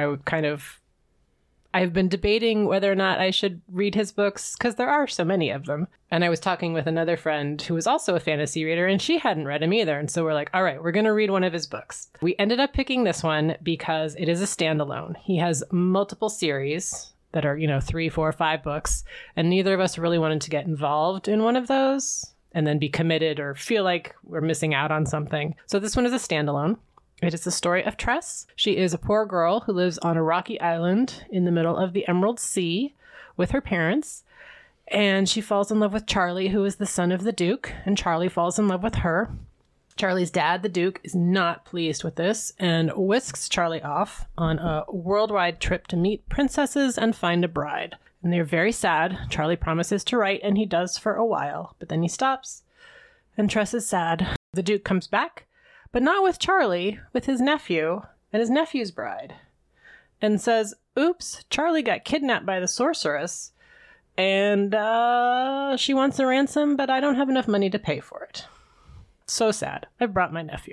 I've been debating whether or not I should read his books because there are so many of them. And I was talking with another friend who was also a fantasy reader, and she hadn't read him either. And so we're like, all right, we're going to read one of his books. We ended up picking this one because it is a standalone. He has multiple series that are, 3, 4, 5 books. And neither of us really wanted to get involved in one of those and then be committed or feel like we're missing out on something. So this one is a standalone. It is the story of Tress. She is a poor girl who lives on a rocky island in the middle of the Emerald Sea with her parents. And she falls in love with Charlie, who is the son of the Duke. And Charlie falls in love with her. Charlie's dad, the Duke, is not pleased with this and whisks Charlie off on a worldwide trip to meet princesses and find a bride. And they're very sad. Charlie promises to write, and he does for a while. But then he stops, and Tress is sad. The Duke comes back, but not with Charlie, with his nephew and his nephew's bride, and says, oops, Charlie got kidnapped by the sorceress, and she wants a ransom, but I don't have enough money to pay for it. So sad. I've brought my nephew.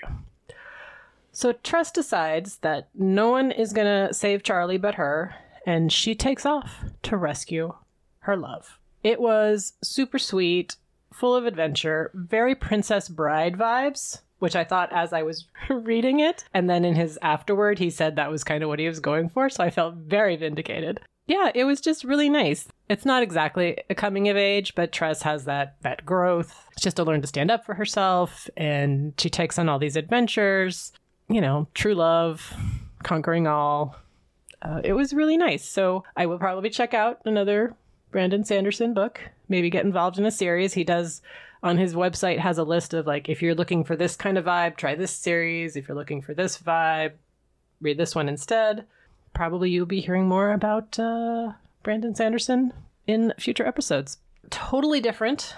So Tress decides that no one is going to save Charlie but her, and she takes off to rescue her love. It was super sweet, full of adventure, very Princess Bride vibes, which I thought as I was reading it. And then in his afterword, he said that was kind of what he was going for. So I felt very vindicated. Yeah, it was just really nice. It's not exactly a coming of age, but Tress has that growth. She has to learn to stand up for herself, and she takes on all these adventures, you know, true love, conquering all. It was really nice. So I will probably check out another Brandon Sanderson book, maybe get involved in a series. He does, on his website, has a list of like, if you're looking for this kind of vibe, try this series. If you're looking for this vibe, read this one instead. Probably you'll be hearing more about Brandon Sanderson in future episodes. Totally different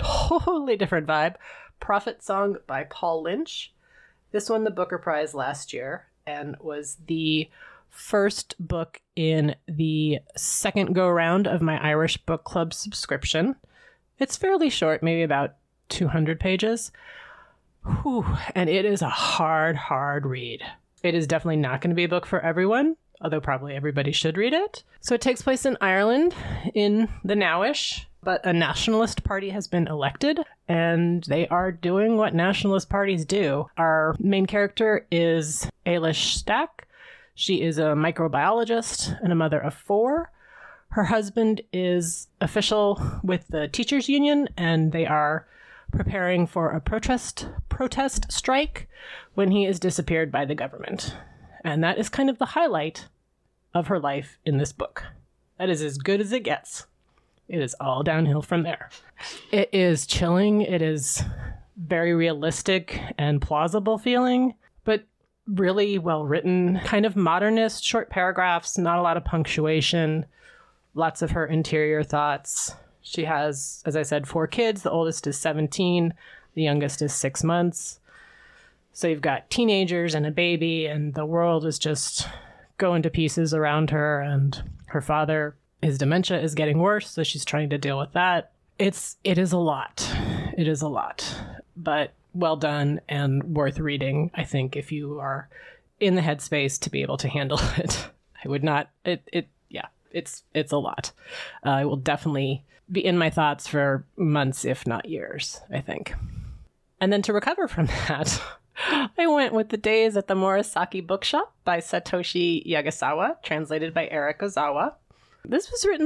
vibe. Prophet Song by Paul Lynch. This won the Booker Prize last year and was the first book in the second go-round of my Irish Book Club subscription. It's fairly short, maybe about 200 pages. Whew, and it is a hard read. It is definitely not going to be a book for everyone, although probably everybody should read it. So it takes place in Ireland in the nowish, but a nationalist party has been elected, and they are doing what nationalist parties do. Our main character is Ailish Stack. She is a microbiologist and a mother of 4. Her husband is official with the teachers union, and they are preparing for a protest strike when he is disappeared by the government. And that is kind of the highlight of her life in this book. That is as good as it gets. It is all downhill from there. It is chilling. It is very realistic and plausible feeling, but really well written, kind of modernist, short paragraphs, not a lot of punctuation, lots of her interior thoughts. She has, as I said, 4 kids. The oldest is 17. The youngest is 6 months. So you've got teenagers and a baby, and the world is just going to pieces around her, and her father, his dementia is getting worse, so she's trying to deal with that. It is a lot. It is a lot, but well done and worth reading, I think, if you are in the headspace to be able to handle it. I would not, it's a lot. I will definitely be in my thoughts for months, if not years, I think. And then to recover from that, I went with The Days at the Murasaki Bookshop by Satoshi Yagasawa, translated by Eric Ozawa. This was written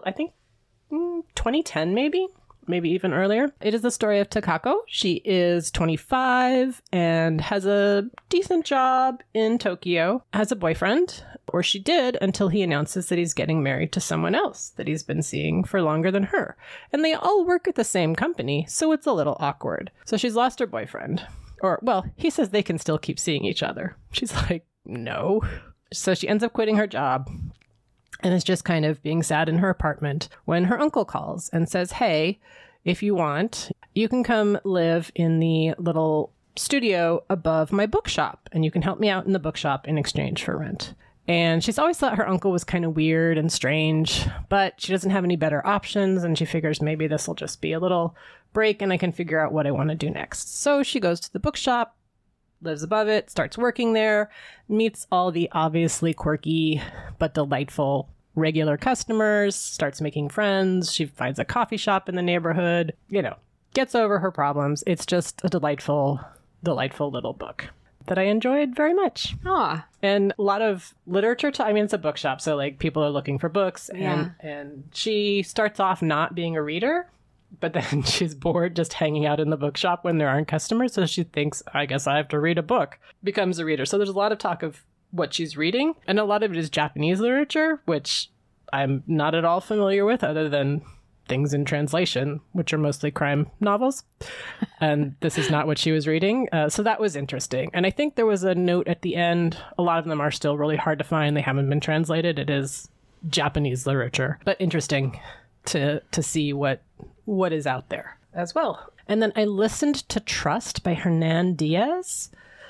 2010 maybe even earlier. It is the story of Takako. She is 25 and has a decent job in Tokyo, has a boyfriend, or she did until he announces that he's getting married to someone else that he's been seeing for longer than her. And they all work at the same company, so it's a little awkward. So she's lost her boyfriend. Or, well, he says they can still keep seeing each other. She's like, no. So she ends up quitting her job and is just kind of being sad in her apartment when her uncle calls and says, hey, if you want, you can come live in the little studio above my bookshop, and you can help me out in the bookshop in exchange for rent. And she's always thought her uncle was kind of weird and strange, but she doesn't have any better options, and she figures maybe this will just be a little break and I can figure out what I want to do next. So she goes to the bookshop, lives above it, starts working there, meets all the obviously quirky but delightful regular customers, starts making friends. She finds a coffee shop in the neighborhood, gets over her problems. It's just a delightful little book that I enjoyed very much. And a lot of literature. It's a bookshop, so like people are looking for books, and she starts off not being a reader, but then she's bored just hanging out in the bookshop when there aren't customers, so she thinks, I guess I have to read a book. Becomes a reader. So there's a lot of talk of what she's reading, and a lot of it is Japanese literature, which I'm not at all familiar with other than things in translation, which are mostly crime novels. And this is not what she was reading. So that was interesting. And I think there was a note at the end. A lot of them are still really hard to find. They haven't been translated. It is Japanese literature, but interesting to see what is out there as well. And then I listened to Trust by Hernan Diaz.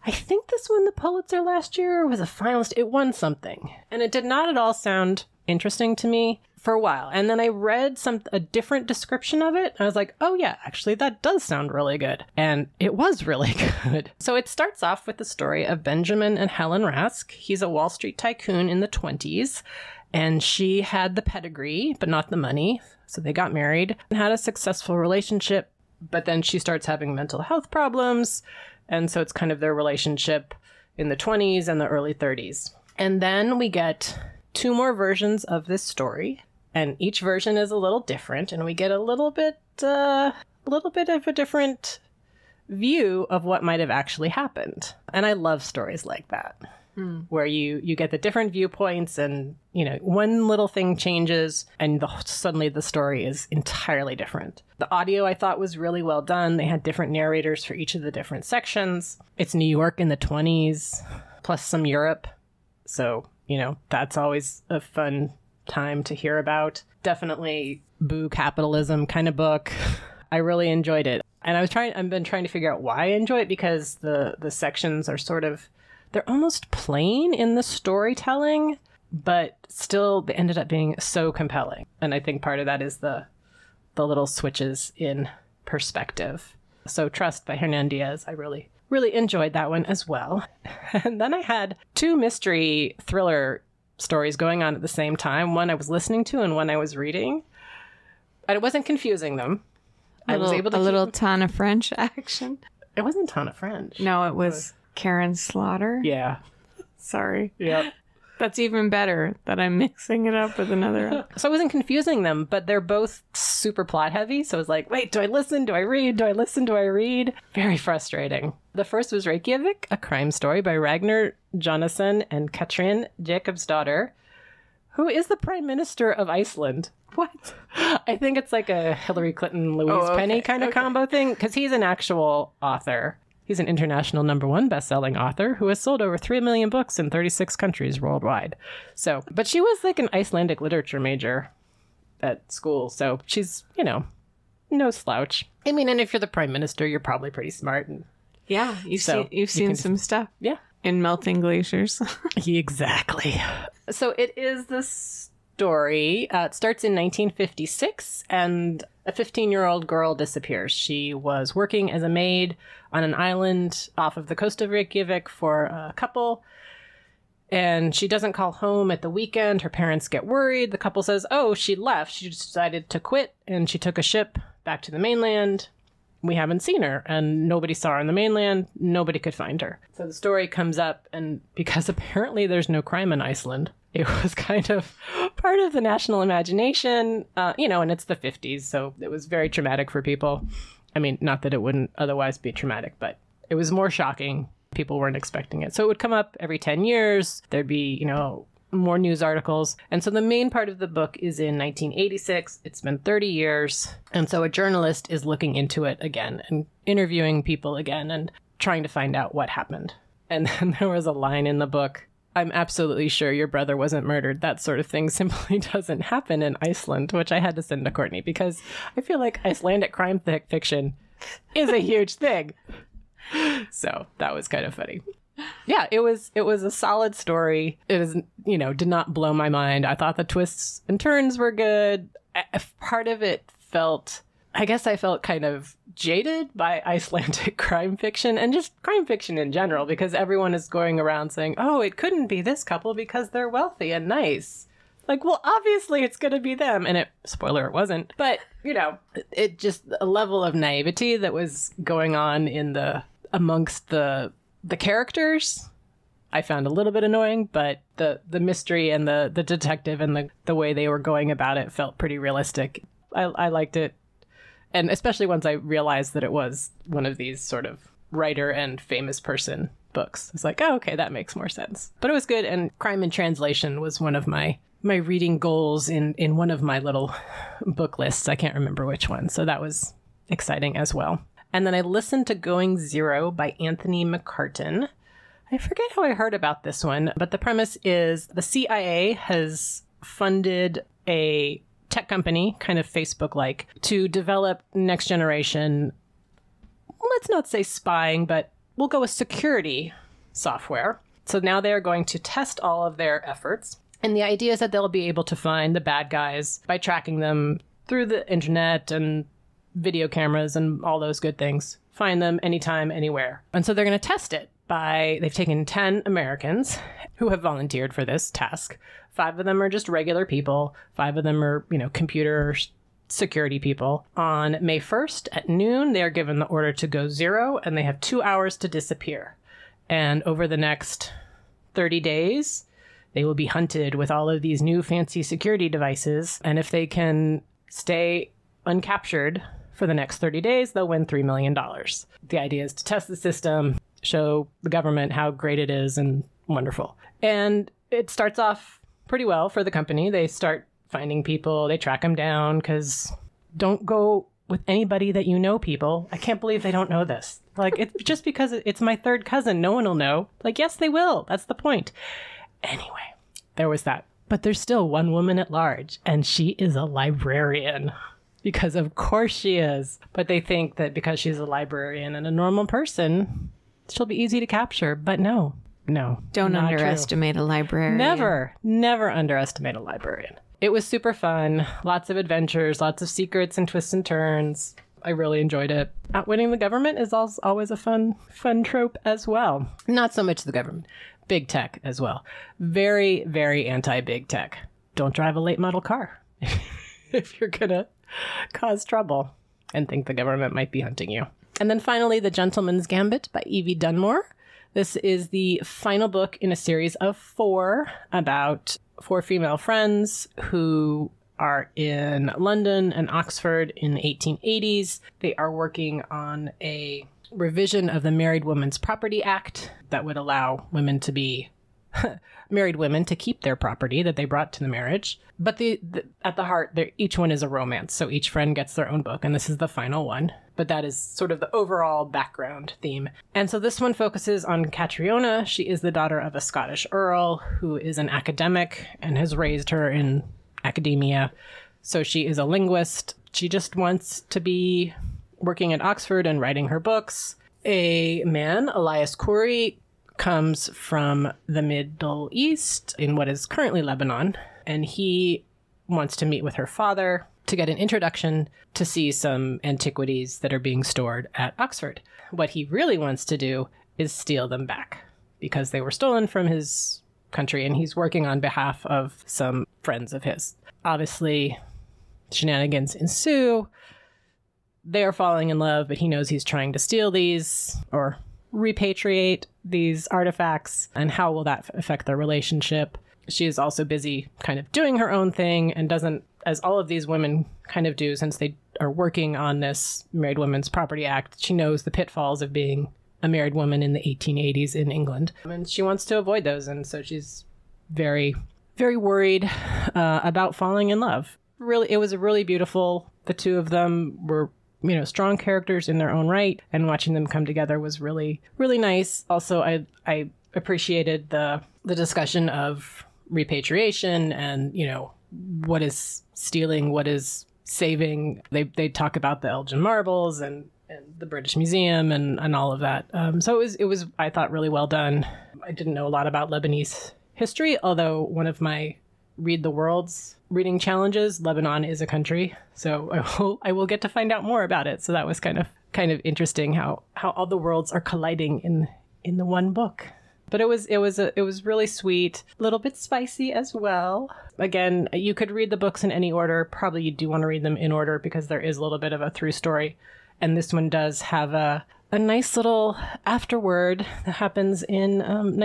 I think this won the Pulitzer last year, or was a finalist. It won something. And it did not at all sound interesting to me for a while. And then I read a different description of it. I was like, oh yeah, actually that does sound really good. And it was really good. So it starts off with the story of Benjamin and Helen Rask. He's a Wall Street tycoon in the 1920s. And she had the pedigree, but not the money. So they got married and had a successful relationship. But then she starts having mental health problems. And so it's kind of their relationship in the 20s and the early 30s. And then we get 2 more versions of this story. And each version is a little different. And we get a little bit of a different view of what might have actually happened. And I love stories like that. Where you get the different viewpoints and, one little thing changes and suddenly the story is entirely different. The audio I thought was really well done. They had different narrators for each of the different sections. It's New York in the 1920s, plus some Europe. So, that's always a fun time to hear about. Definitely boo capitalism kind of book. I really enjoyed it. And I've been trying to figure out why I enjoy it, because the sections are they're almost plain in the storytelling, but still they ended up being so compelling. And I think part of that is the little switches in perspective. So Trust by Hernan Diaz, I really, really enjoyed that one as well. And then I had 2 mystery thriller stories going on at the same time. One I was listening to and one I was reading. And it wasn't confusing them. I was able to little ton of French action. It wasn't ton of French. No, it was Karen Slaughter. Yeah. Sorry. Yep. That's even better that I'm mixing it up with another. So I wasn't confusing them, but they're both super plot heavy. So I was like, wait, do I listen? Do I read? Do I listen? Do I read? Very frustrating. The first was Reykjavik, a crime story by Ragnar Jonasson and Katrin Jakobsdottir, who is the Prime Minister of Iceland. What? I think it's like a Hillary Clinton, Louise Penny kind of combo thing, because he's an actual author. He's an international #1 best-selling author who has sold over 3 million books in 36 countries worldwide. So, but she was like an Icelandic literature major at school, so she's, no slouch. I mean, and if you're the prime minister, you're probably pretty smart. And yeah, you've seen some stuff. Yeah. In Melting Glaciers. Exactly. So it is the story. It starts in 1956, and a 15-year-old girl disappears. She was working as a maid on an island off of the coast of Reykjavik for a couple, and she doesn't call home at the weekend. Her parents get worried. The couple says, oh, she left. She decided to quit, and she took a ship back to the mainland. We haven't seen her, and nobody saw her on the mainland. Nobody could find her. So the story comes up, and because apparently there's no crime in Iceland, it was kind of part of the national imagination, and it's the 50s, so it was very traumatic for people. I mean, not that it wouldn't otherwise be traumatic, but it was more shocking. People weren't expecting it. So it would come up every 10 years. There'd be, more news articles. And so the main part of the book is in 1986. It's been 30 years. And so a journalist is looking into it again and interviewing people again and trying to find out what happened. And then there was a line in the book, I'm absolutely sure your brother wasn't murdered. That sort of thing simply doesn't happen in Iceland, which I had to send to Courtney because I feel like Icelandic crime fiction is a huge thing. So that was kind of funny. Yeah, it was a solid story. It is, did not blow my mind. I thought the twists and turns were good. Part of it I felt kind of jaded by Icelandic crime fiction and just crime fiction in general, because everyone is going around saying, oh, it couldn't be this couple because they're wealthy and nice. Like, well, obviously it's going to be them. And spoiler, it wasn't. But, it just a level of naivety that was going on amongst the characters, I found a little bit annoying, but the mystery and the detective and the way they were going about it felt pretty realistic. I liked it. And especially once I realized that it was one of these sort of writer and famous person books. It's like, oh, okay, that makes more sense. But it was good. And Crime in Translation was one of my reading goals in one of my little book lists. I can't remember which one. So that was exciting as well. And then I listened to Going Zero by Anthony McCartan. I forget how I heard about this one, but the premise is the CIA has funded a tech company, kind of Facebook-like, to develop next generation, let's not say spying, but we'll go with security software. So now they're going to test all of their efforts. And the idea is that they'll be able to find the bad guys by tracking them through the internet and video cameras and all those good things. Find them anytime, anywhere. And so they're going to test it they've taken 10 Americans who have volunteered for this task. 5 of them are just regular people. 5 of them are, computer security people. On May 1st at noon, they are given the order to go 0, and they have 2 hours to disappear. And over the next 30 days, they will be hunted with all of these new fancy security devices. And if they can stay uncaptured for the next 30 days, they'll win $3 million. The idea is to test the system, show the government how great it is and wonderful. And it starts off pretty well for the company. They start finding people, they track them down, because don't go with anybody that you know, people. I can't believe they don't know this. Like, it's just because it's my third cousin, no one will know. Like, yes, they will. That's the point. Anyway, there was that. But there's still one woman at large, and she is a librarian. Because of course she is. But they think that because she's a librarian and a normal person, she'll be easy to capture. But no. Don't underestimate a librarian. Never underestimate a librarian. It was super fun. Lots of adventures, lots of secrets and twists and turns. I really enjoyed it. Outwitting the government is always a fun trope as well. Not so much the government. Big tech as well. Very, very anti-big tech. Don't drive a late model car if you're going to cause trouble and think the government might be hunting you. And then finally, The Gentleman's Gambit by Evie Dunmore. This is the final book in a series of 4 about 4 female friends who are in London and Oxford in the 1880s. They are working on a revision of the Married Women's Property Act that would allow women to be married women to keep their property that they brought to the marriage. But at the heart, each one is a romance. So each friend gets their own book, and this is the final one. But that is sort of the overall background theme. And so this one focuses on Catriona. She is the daughter of a Scottish earl who is an academic and has raised her in academia. So she is a linguist. She just wants to be working at Oxford and writing her books. A man, Elias Khoury, comes from the Middle East in what is currently Lebanon, and he wants to meet with her father to get an introduction to see some antiquities that are being stored at Oxford. What he really wants to do is steal them back because they were stolen from his country, and he's working on behalf of some friends of his. Obviously, shenanigans ensue. They are falling in love, but he knows he's trying to steal these or repatriate these artifacts, and how will that affect their relationship? She is also busy kind of doing her own thing and doesn't, as all of these women kind of do since they are working on this Married Women's Property Act, she knows the pitfalls of being a married woman in the 1880s in England. And she wants to avoid those, and so she's very, very worried about falling in love. Really, it was really beautiful. The two of them were strong characters in their own right, and watching them come together was really, really nice. Also, I appreciated the discussion of repatriation and, what is stealing, what is saving. They talk about the Elgin Marbles and the British Museum and all of that. So it was, I thought, really well done. I didn't know a lot about Lebanese history, although one of my Read the World's reading challenges, Lebanon is a country, so I will get to find out more about it. So that was kind of interesting how all the worlds are colliding in the one book. But it was really sweet, a little bit spicy as well. Again, you could read the books in any order. Probably you do want to read them in order because there is a little bit of a through story, and this one does have a nice little afterword that happens in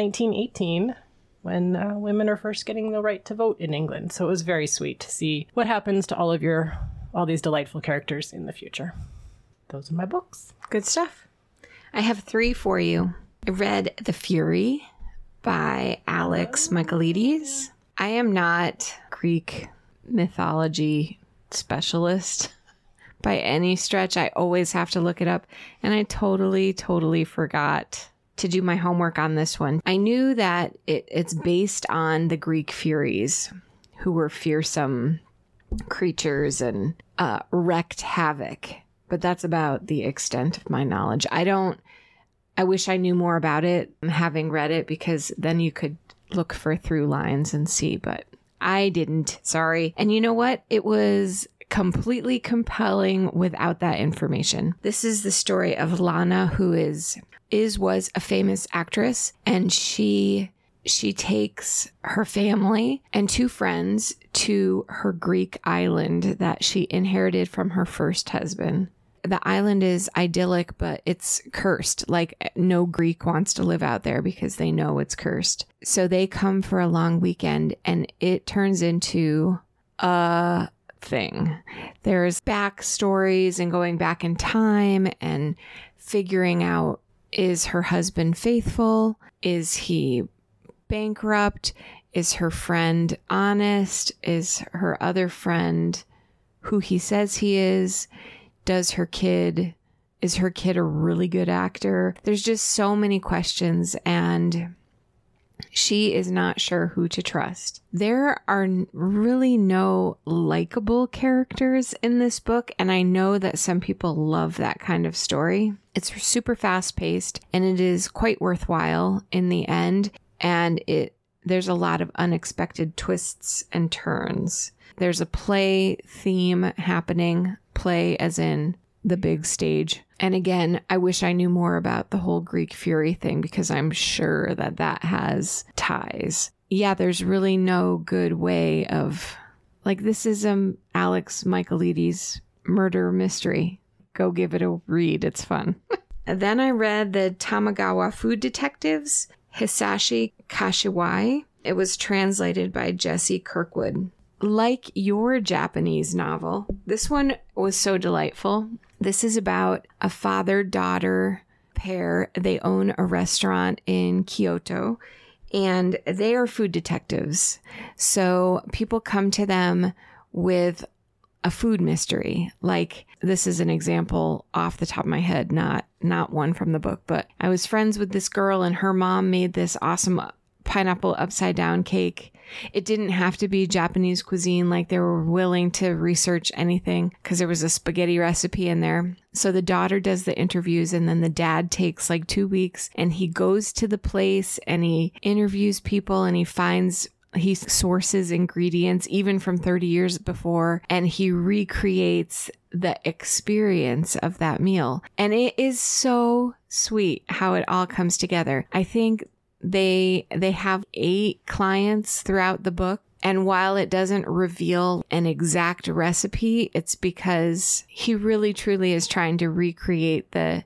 1918. When women are first getting the right to vote in England. So it was very sweet to see what happens to all these delightful characters in the future. Those are my books. Good stuff. I have 3 for you. I read The Fury by Alex Michaelides. I am not Greek mythology specialist by any stretch. I always have to look it up. And I totally forgot to do my homework on this one. I knew that it's based on the Greek Furies, who were fearsome creatures and wreaked havoc, but that's about the extent of my knowledge. I don't I wish I knew more about it, having read it, because then you could look for through lines and see, but I didn't. Sorry. And you know what? It was completely compelling without that information. This is the story of Lana, who was a famous actress, and she takes her family and 2 friends to her Greek island that she inherited from her first husband. The island is idyllic, but it's cursed. Like, no Greek wants to live out there because they know it's cursed. So they come for a long weekend, and it turns into a thing. There's backstories and going back in time and figuring out, is her husband faithful? Is he bankrupt? Is her friend honest? Is her other friend who he says he is? Is her kid a really good actor? There's just so many questions, and she is not sure who to trust. There are really no likable characters in this book, and I know that some people love that kind of story. It's super fast paced, and it is quite worthwhile in the end, and there's a lot of unexpected twists and turns. There's a play theme happening, play as in the big stage. And again, I wish I knew more about the whole Greek Fury thing, because I'm sure that has ties. Yeah, there's really no good way of, like, this is Alex Michaelides murder mystery. Go give it a read. It's fun. Then I read the Tamagawa Food Detectives, Hisashi Kashiwai. It was translated by Jesse Kirkwood. Like your Japanese novel, this one was so delightful. This is about a father-daughter pair. They own a restaurant in Kyoto, and they are food detectives. So people come to them with a food mystery. Like, this is an example off the top of my head, not one from the book, but I was friends with this girl, and her mom made this awesome pineapple upside down cake. It didn't have to be Japanese cuisine. Like, they were willing to research anything because there was a spaghetti recipe in there. So the daughter does the interviews, and then the dad takes like 2 weeks, and he goes to the place and he interviews people, and he sources ingredients even from 30 years before, and he recreates the experience of that meal. And it is so sweet how it all comes together. I think they have 8 clients throughout the book. And while it doesn't reveal an exact recipe, it's because he really truly is trying to recreate the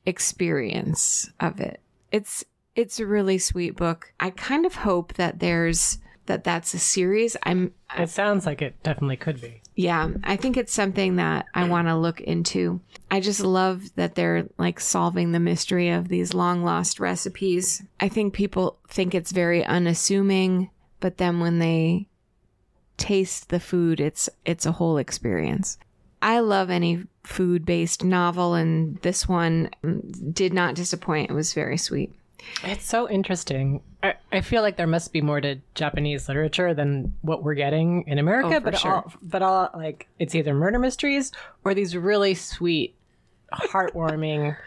experience of it. It's a really sweet book. I kind of hope that that's a series. It sounds like it definitely could be. Yeah, I think it's something that I want to look into. I just love that they're like solving the mystery of these long lost recipes. I think people think it's very unassuming, but then when they taste the food, it's a whole experience. I love any food-based novel, and this one did not disappoint. It was very sweet. It's so interesting. I feel like there must be more to Japanese literature than what we're getting in America, but all like, it's either murder mysteries or these really sweet, heartwarming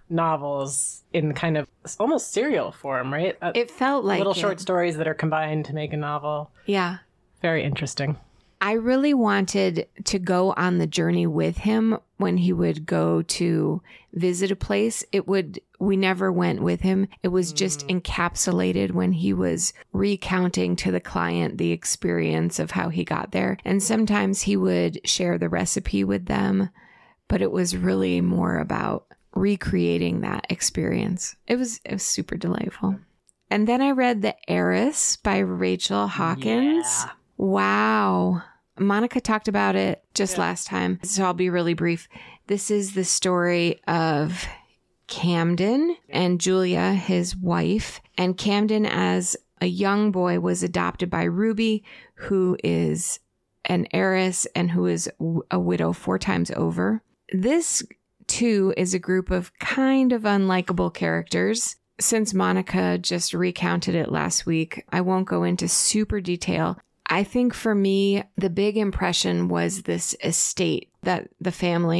novels in kind of almost serial form, right? It felt like little short stories that are combined to make a novel. Yeah. Very interesting. I really wanted to go on the journey with him when he would go to visit a place. We never went with him. It was just encapsulated when he was recounting to the client the experience of how he got there. And sometimes he would share the recipe with them, but it was really more about recreating that experience. It was super delightful. And then I read The Heiress by Rachel Hawkins. Yeah. Wow. Monica talked about it just last time, so I'll be really brief. This is the story of Camden and Julia, his wife. And Camden, as a young boy, was adopted by Ruby, who is an heiress and who is a widow 4 times over. This, too, is a group of kind of unlikable characters. Since Monica just recounted it last week, I won't go into super detail. I think for me, the big impression was this estate that the family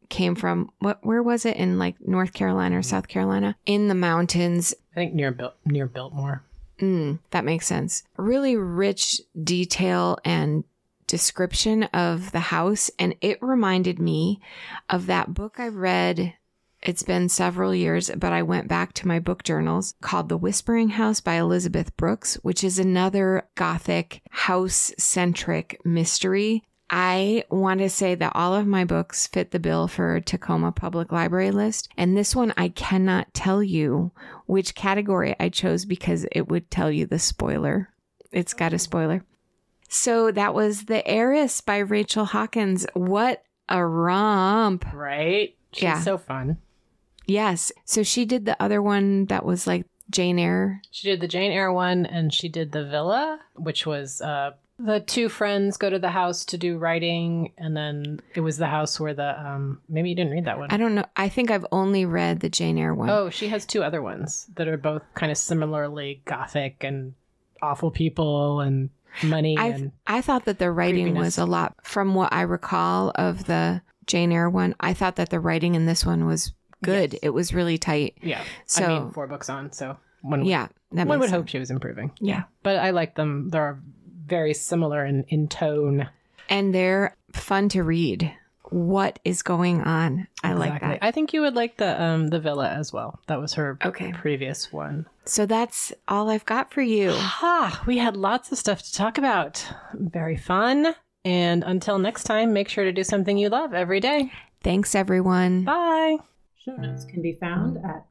came from, where was it? In like North Carolina or South Carolina? In the mountains. I think near Biltmore. That makes sense. Really rich detail and description of the house. And it reminded me of that book I read. It's been several years, but I went back to my book journals, called The Whispering House by Elizabeth Brooks, which is another Gothic house-centric mystery. I want to say that all of my books fit the bill for Tacoma Public Library list. And this one, I cannot tell you which category I chose because it would tell you the spoiler. It's got a spoiler. So that was The Heiress by Rachel Hawkins. What a romp. Right? She's so fun. Yes. So she did the other one that was like Jane Eyre. She did the Jane Eyre one, and she did The Villa, which was the two friends go to the house to do writing, and then it was the house where the maybe you didn't read that one. I don't know. I think I've only read the Jane Eyre one. Oh, she has two other ones that are both kind of similarly Gothic and awful people and money. I thought that the writing was a lot, from what I recall of the Jane Eyre one, I thought that the writing in this one was good. Yes. It was really tight. Yeah. So, I mean, 4 books on, so one would hope she was improving. Yeah. But I like them. They're very similar in tone. And they're fun to read. What is going on? I like that. I think you would like the Villa as well. That was her previous one. So that's all I've got for you. We had lots of stuff to talk about. Very fun. And until next time, make sure to do something you love every day. Thanks, everyone. Bye. Show notes can be found at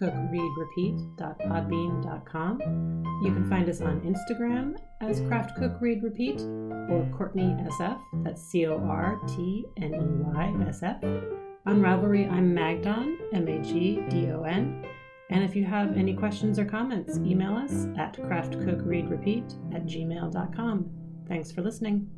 craftcookreadrepeat.podbean.com. You can find us on Instagram as craftcookreadrepeat or Courtney SF, that's CORTNEYSF. On Ravelry, I'm Magdon, MAGDON. And if you have any questions or comments, email us at craftcookreadrepeat@gmail.com. Thanks for listening.